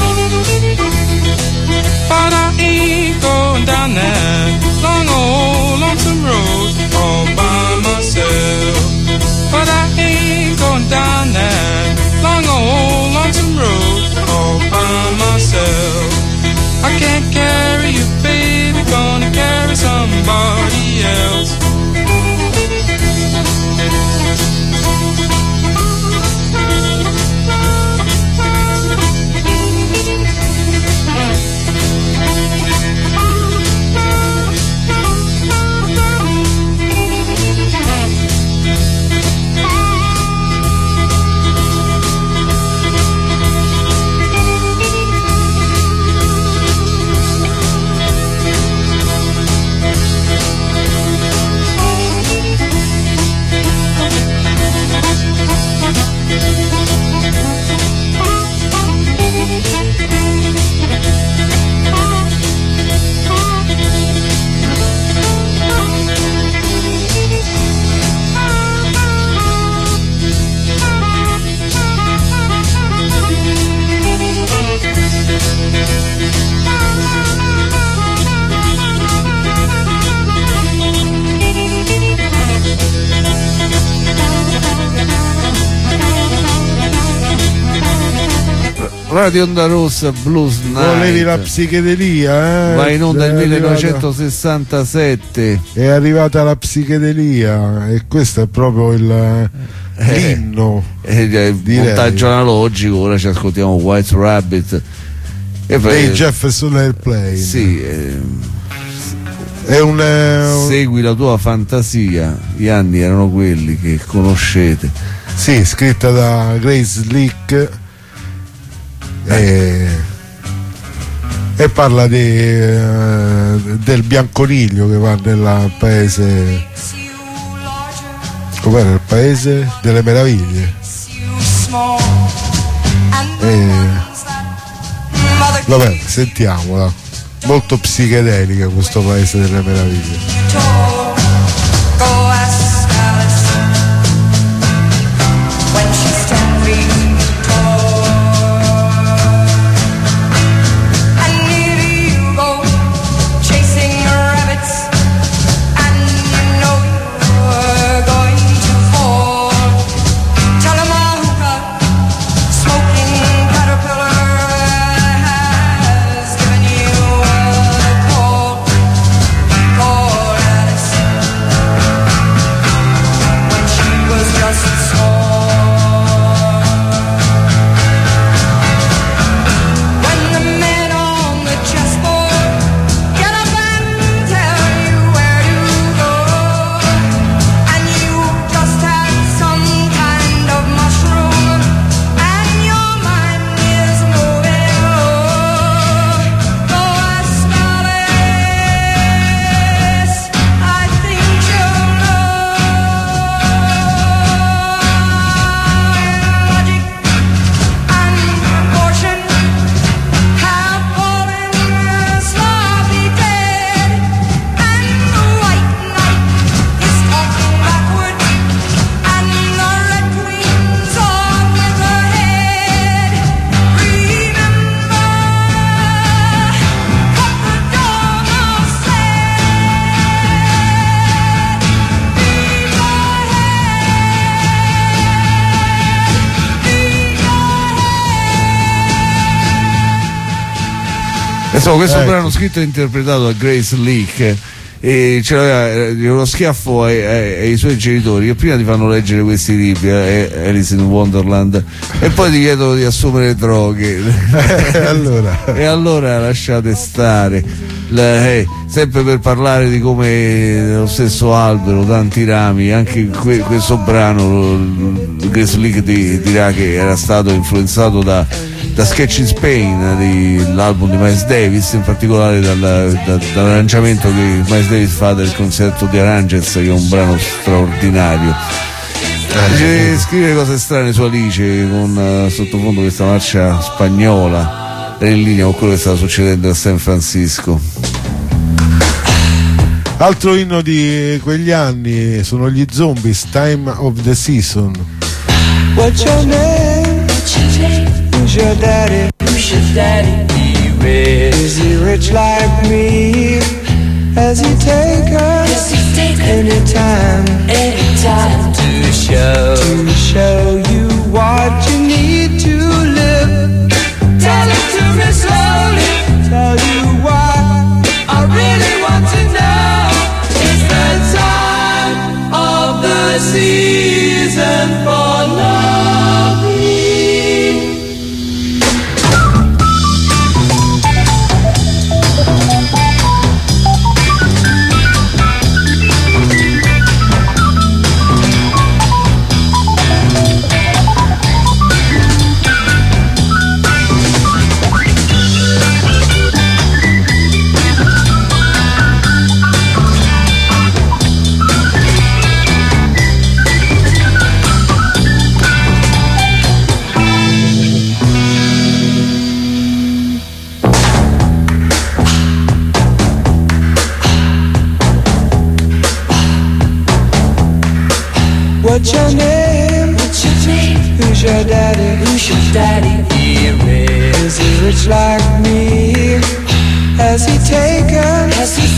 But I ain't going down that long old lonesome road all by myself. But I ain't going down that long old lonesome road all by myself. I can't carry you, baby, gonna carry somebody else.
Radio Onda Rossa Blues Night.
Volevi la psichedelia,
va in onda nel 1967.
È arrivata la psichedelia e questo è proprio l'inno.
Il montaggio analogico. Ora ci ascoltiamo White Rabbit
e Jefferson Airplane.
Sì,
è
segui la tua fantasia. Gli anni erano quelli che conoscete.
Sì, scritta da Grace Slick. E parla del bianconiglio che va nel paese, com'era il paese delle meraviglie, vabbè, sentiamola, molto psichedelica questo paese delle meraviglie.
Alice.
Insomma, questo brano scritto e interpretato da Grace Leak, e c'era uno schiaffo ai suoi genitori che prima ti fanno leggere questi libri, Alice in Wonderland, e poi ti chiedono di assumere droghe. E allora lasciate stare. Sempre per parlare di come lo stesso albero, tanti rami, anche questo brano Grace Leak dirà che era stato influenzato da Sketch in Spain, l'album di Miles Davis, in particolare dall'arrangiamento che Miles Davis fa del concerto di Arrangements, che è un brano straordinario. Scrive cose strane su Alice con sottofondo questa marcia spagnola, è in linea con quello che stava succedendo a San Francisco.
Altro inno di quegli anni sono gli Zombies, Time of the Season.
What's your name? Who's your daddy? Who's your daddy? Is he rich like me? Has he take us anytime to show you what you need to live? Tell it to me slowly. Tell you why I really want to know. It's the time of the season for loving. What's your name? What's your name? Who's your daddy? Who's your daddy? Is he rich like me? Has he taken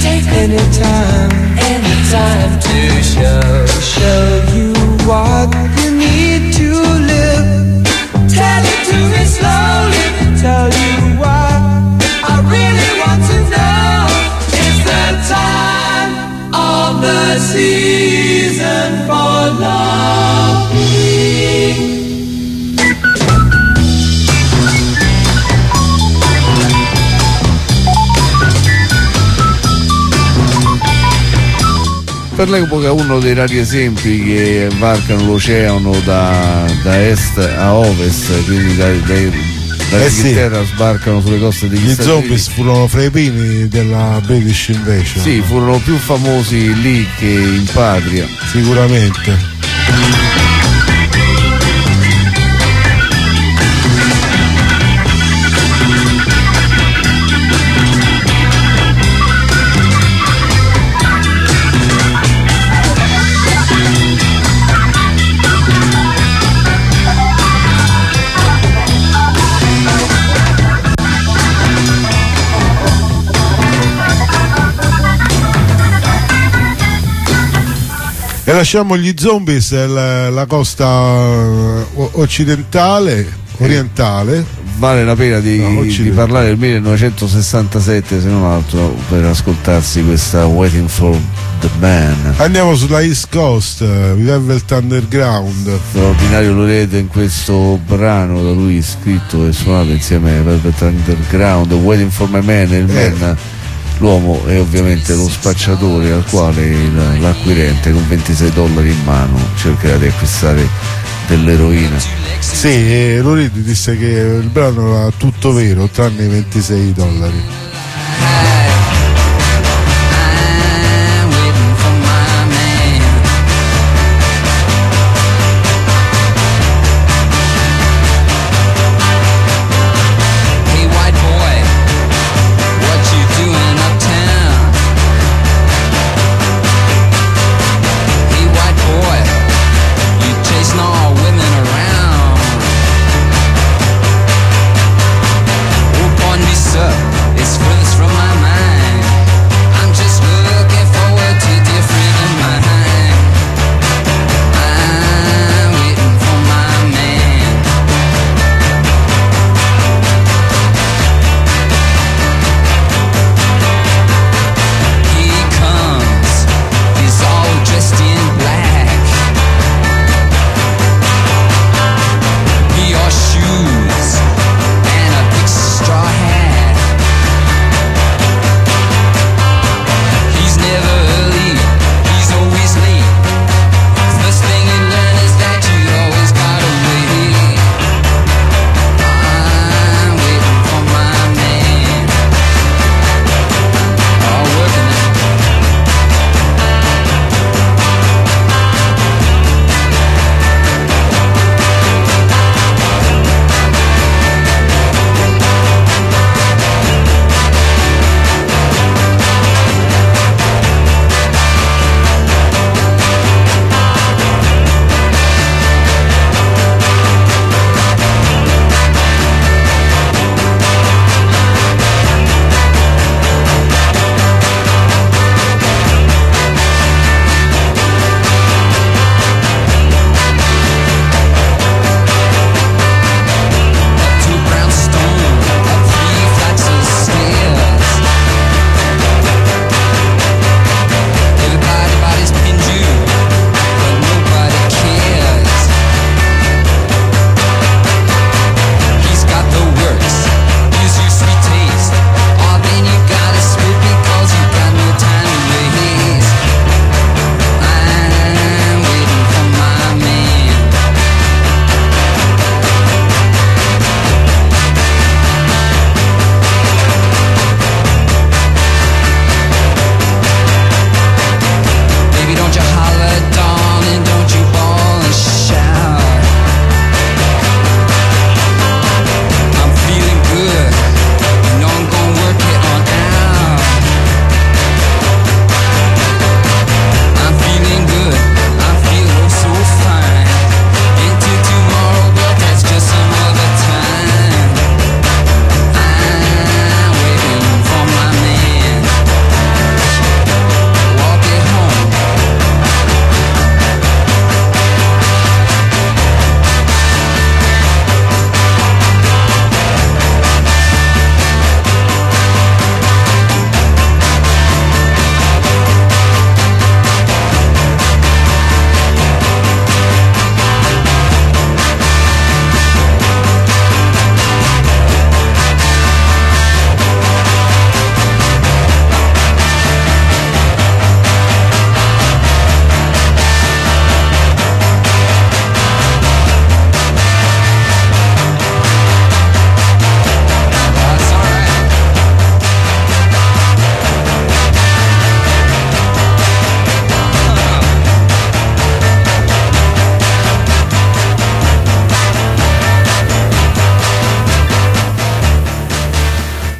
anytime to show you what you need to live? Tell it to me slowly. Tell you what I really want to know. It's the time of the season for loving.
Per l'epoca uno dei rari esempi che varcano l'oceano da est a ovest, quindi dall'Inghilterra sbarcano sulle coste degli
Gli
Stati
Zombies
Uniti.
furono fra i primi della British Invasion.
Sì, furono più famosi lì che in patria.
Sicuramente. E lasciamo gli Zombies la costa occidentale, orientale.
Vale la pena di parlare del 1967, se non altro, per ascoltarsi questa Waiting for the Man.
Andiamo sulla East Coast, Velvet Underground.
Straordinario, lo vedete in questo brano da lui scritto e suonato insieme a Velvet Underground. Waiting for my man, il man, l'uomo, è ovviamente lo spacciatore al quale l'acquirente con $26 in mano cercherà di acquistare dell'eroina.
Sì, Loridi disse che il brano era tutto vero tranne i $26.
It's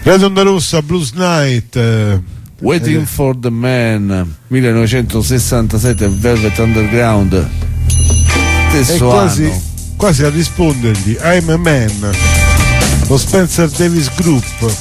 Radio Onda Rossa, Blues Night,
Waiting for the Man, 1967, Velvet Underground, stesso anno.
Quasi a rispondergli I'm a Man, lo Spencer Davis Group.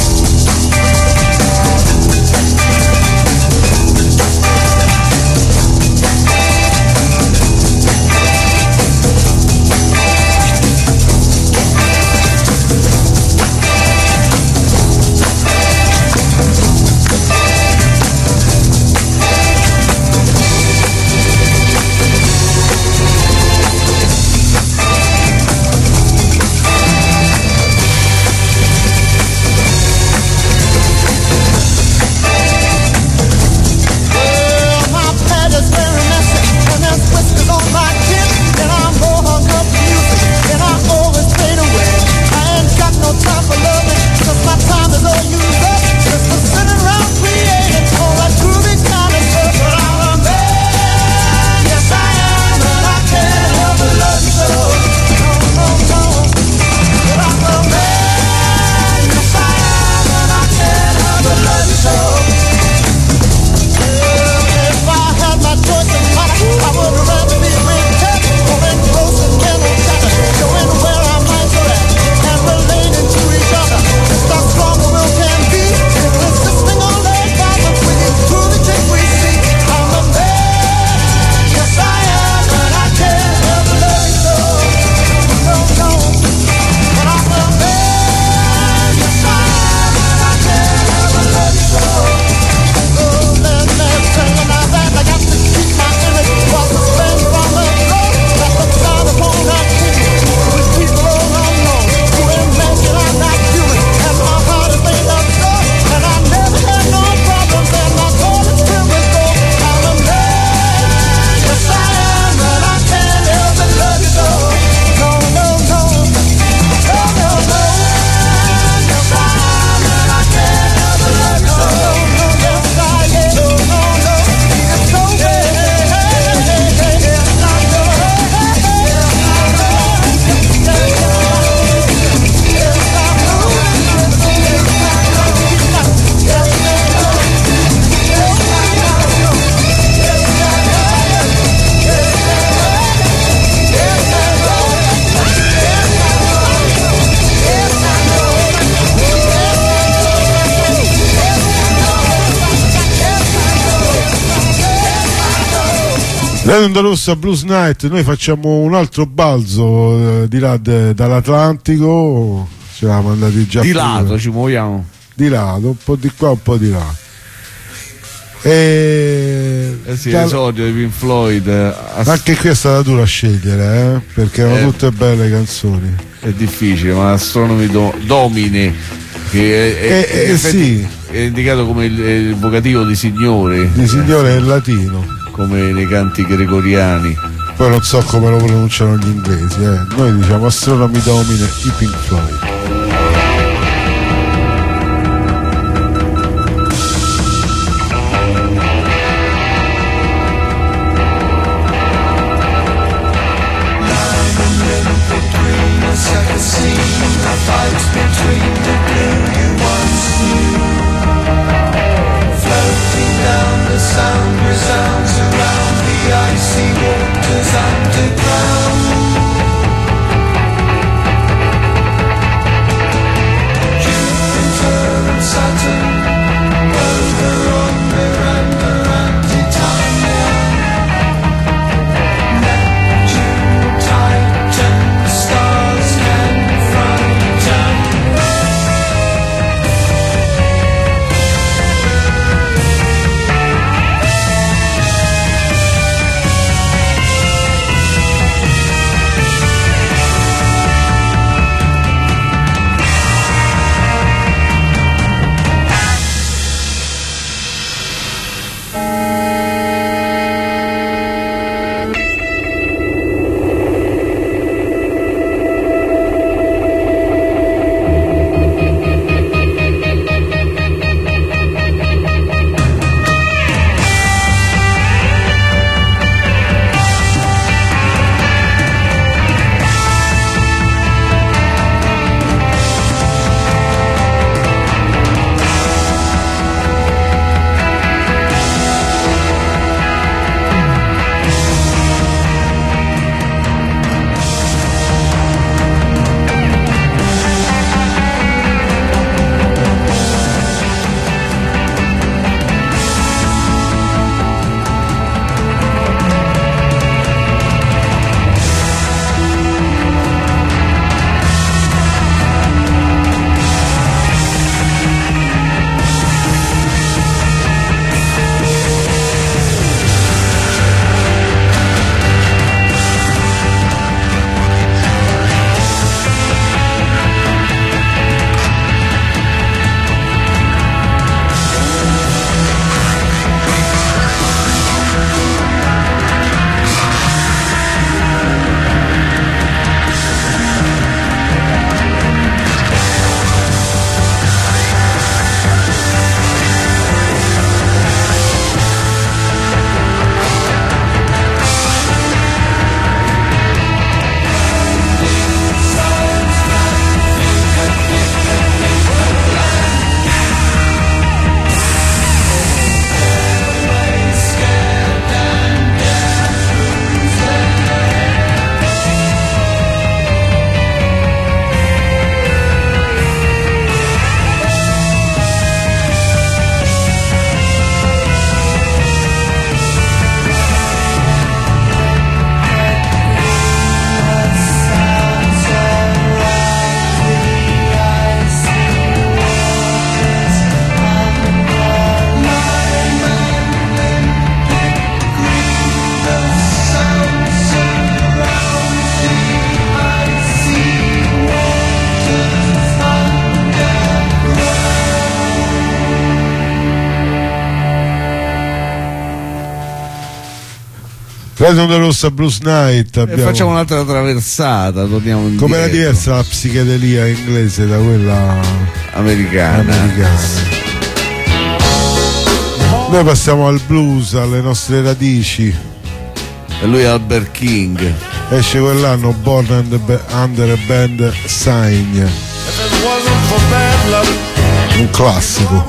Radio Onda Rossa, Blues Night. Noi facciamo un altro balzo di là dall'Atlantico, ci eravamo andati già
di lato, ci muoviamo
di lato, un po' di qua, un po' di là.
Sì, l'esordio di Pink Floyd.
Anche qui è stata dura a scegliere, perché erano tutte belle canzoni.
È difficile, ma Astronomy Domine, che è indicato come il vocativo di signore.
Di signore è latino,
come nei canti gregoriani.
Poi non so come lo pronunciano gli inglesi, Noi diciamo Astronomy Domine, i Pink Floyd.
Underground.
Random De Rossa Blues Night
e facciamo un'altra traversata, torniamo indietro.
Com'era diversa la psichedelia inglese da quella
americana.
Noi passiamo al blues, alle nostre radici.
E lui è Albert King.
Esce quell'anno Born Under a Bad Sign, un classico.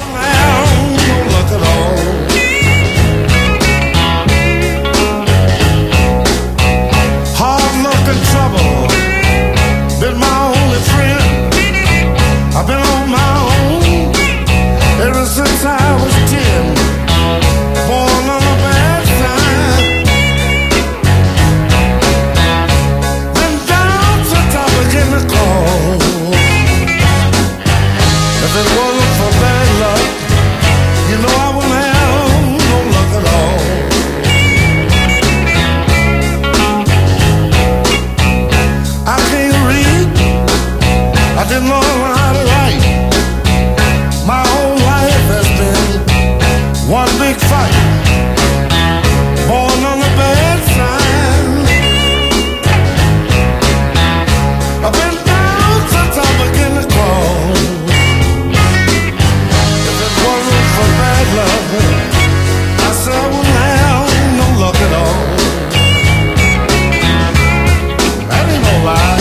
Trouble, been my only friend. I've been on my own ever since I was 10. Born on a bad side, been down since I began to crawl. If it wasn't for bad luck, you know I wouldn't have no luck at all. I didn't know how to write. My whole life has been one big fight. Born on the bad side. I've been down since I began to crawl. If it wasn't for bad luck, I said I wouldn't have no luck at all. That ain't no lie.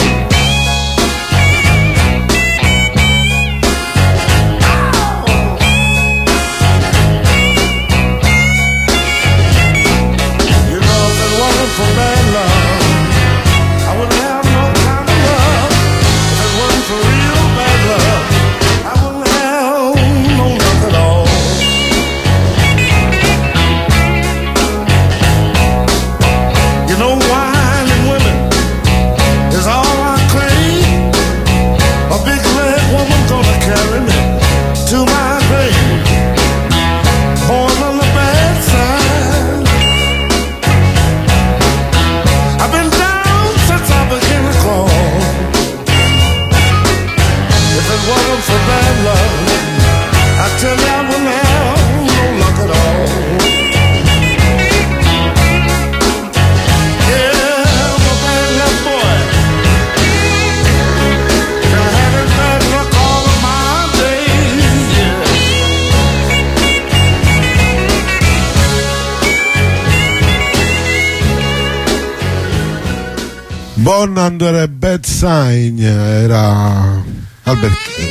Born Under a Bad Sign era Albert King.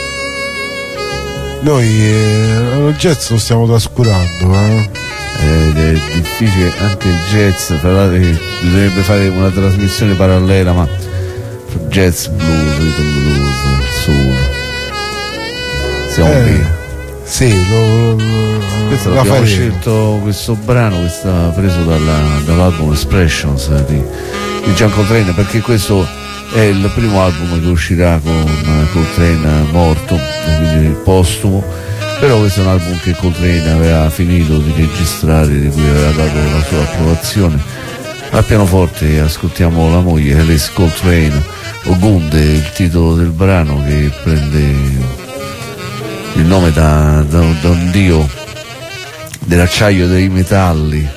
Noi lo jazz lo stiamo trascurando,
è difficile anche il jazz, bisognerebbe fare una trasmissione parallela, ma jazz, blues, rhythm blues, soul, siamo via.
Sì,
abbiamo scelto questo brano che sta preso dall'album Expressions di John Coltrane, perché questo è il primo album che uscirà con Coltrane morto, quindi postumo, però questo è un album che Coltrane aveva finito di registrare, di cui aveva dato la sua approvazione. Al pianoforte ascoltiamo la moglie Alice Coltrane, Ogunde, il titolo del brano, che prende il nome da un dio dell'acciaio e dei metalli,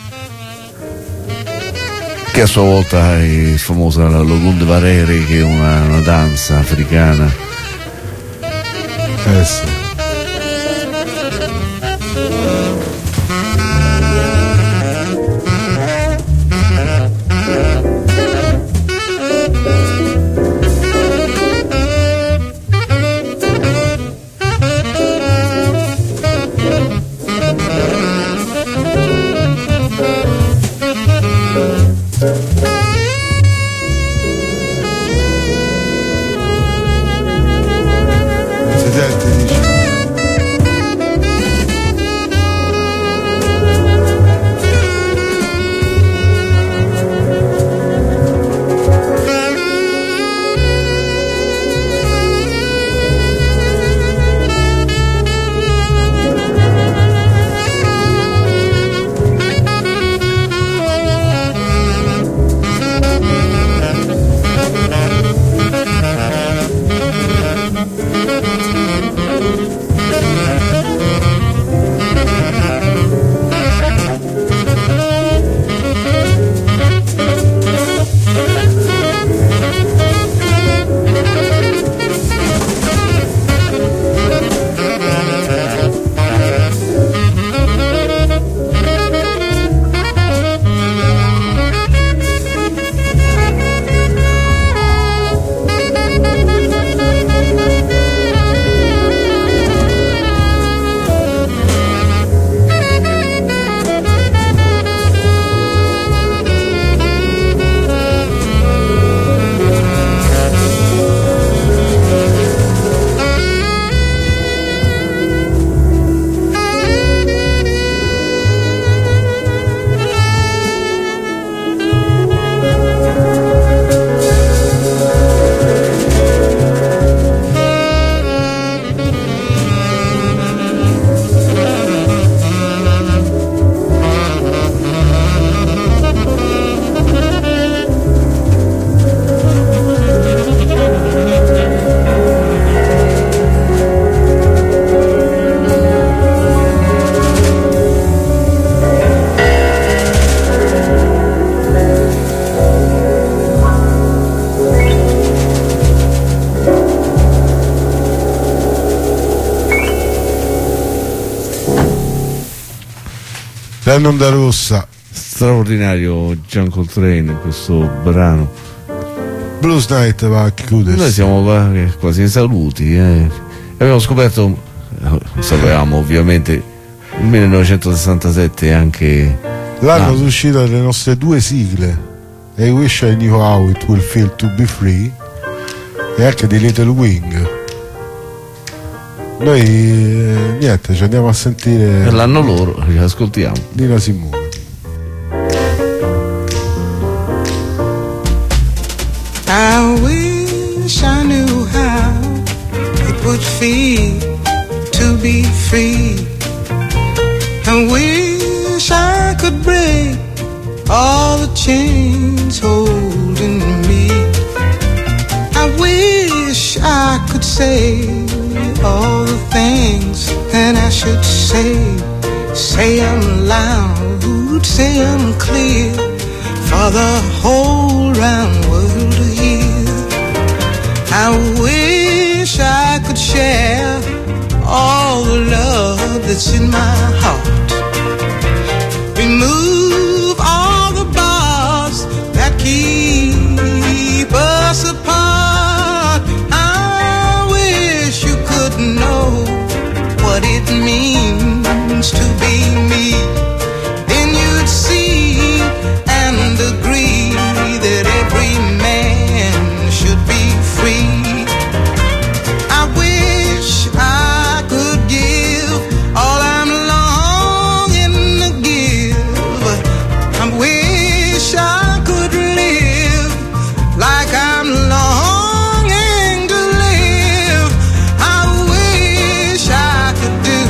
che a sua volta è famosa l'Ogunde Varere, che è una danza africana.
Sì. Si sente, dice. L'Onda Rossa,
straordinario John Coltrane in questo brano.
Blues Night va a chiudersi.
Noi siamo quasi ai saluti, abbiamo scoperto, sapevamo ovviamente, il 1967 anche
l'anno d'uscita delle nostre due sigle, I Wish I Knew How It Will Feel to Be Free e anche di Little Wing. Noi niente, ci andiamo a sentire
l'anno loro, ci ascoltiamo
Nina Simone.
I wish I knew how it would feel to be free. I wish I could break all the chains holding me. I wish I could say all the things that I should say them loud, say them clear, for the whole round world to hear. I wish I could share all the love that's in my heart, remove all the bars that keep us apart. I wish you could know what it means to be me. Then you'd see and agree that every man should be free. I wish I could give all I'm longing to give. I wish I could live like I'm longing to live. I wish I could do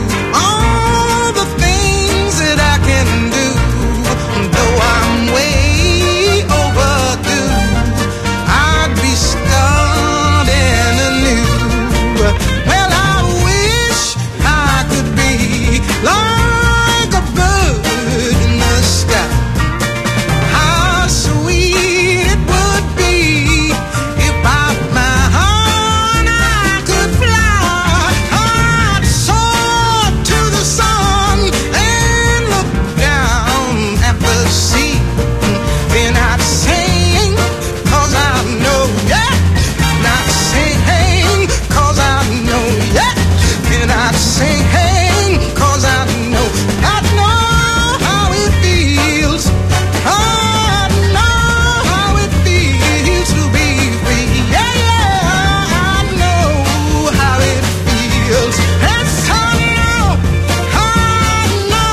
all the things that I can do, though I'm way overdue. I'd be starting anew. Well, I wish I could be like a bird in the sky. How sweet it would be if by my heart I could fly. I'd soar to the sun and look down at the sea. Then I'd sing, 'cause I know, yeah. Not sing, 'cause I know, yeah. Then I'd sing, 'cause I know how it feels. I know how it feels to be free. Yeah, yeah, I know how it feels. Yes, I know how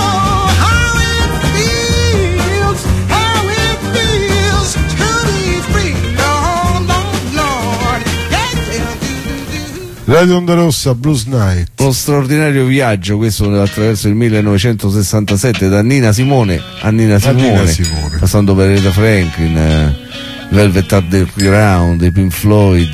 it feels. How it feels to be free. Lord, Lord, Lord. Yeah,
Radio Onda Rossa, Blues Night.
Lo straordinario viaggio, questo attraverso il 1967, da Nina Simone a Nina Simone, passando per Aretha Franklin, Velvet Underground, i Pink Floyd,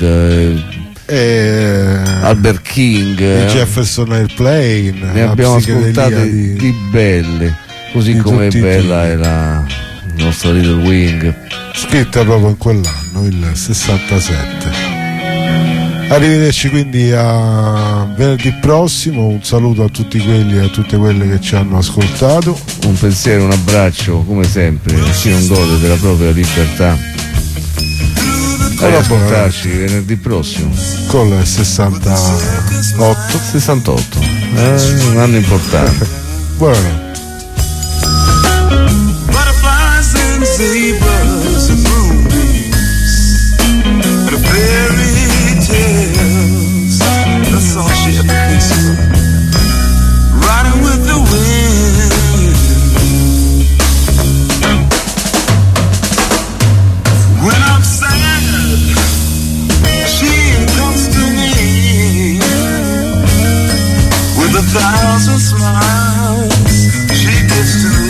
Albert King,
Jefferson Airplane.
ne abbiamo ascoltate di belle, così
di
come
tutti i
bella è la nostra Little Wing,
scritta proprio in quell'anno, il 67. Arrivederci quindi a venerdì prossimo, un saluto a tutti quelli e a tutte quelle che ci hanno ascoltato,
un pensiero, un abbraccio come sempre, chi non gode della propria libertà a riascoltarci venerdì prossimo
con il 68,
un anno importante.
Buonanotte.
Butterflies and zebras and moonbeams and a fairy tales. That's all she ever thinks of. Riding with the wind. When I'm sad, she comes to me with 1,000 smiles. She gives to me.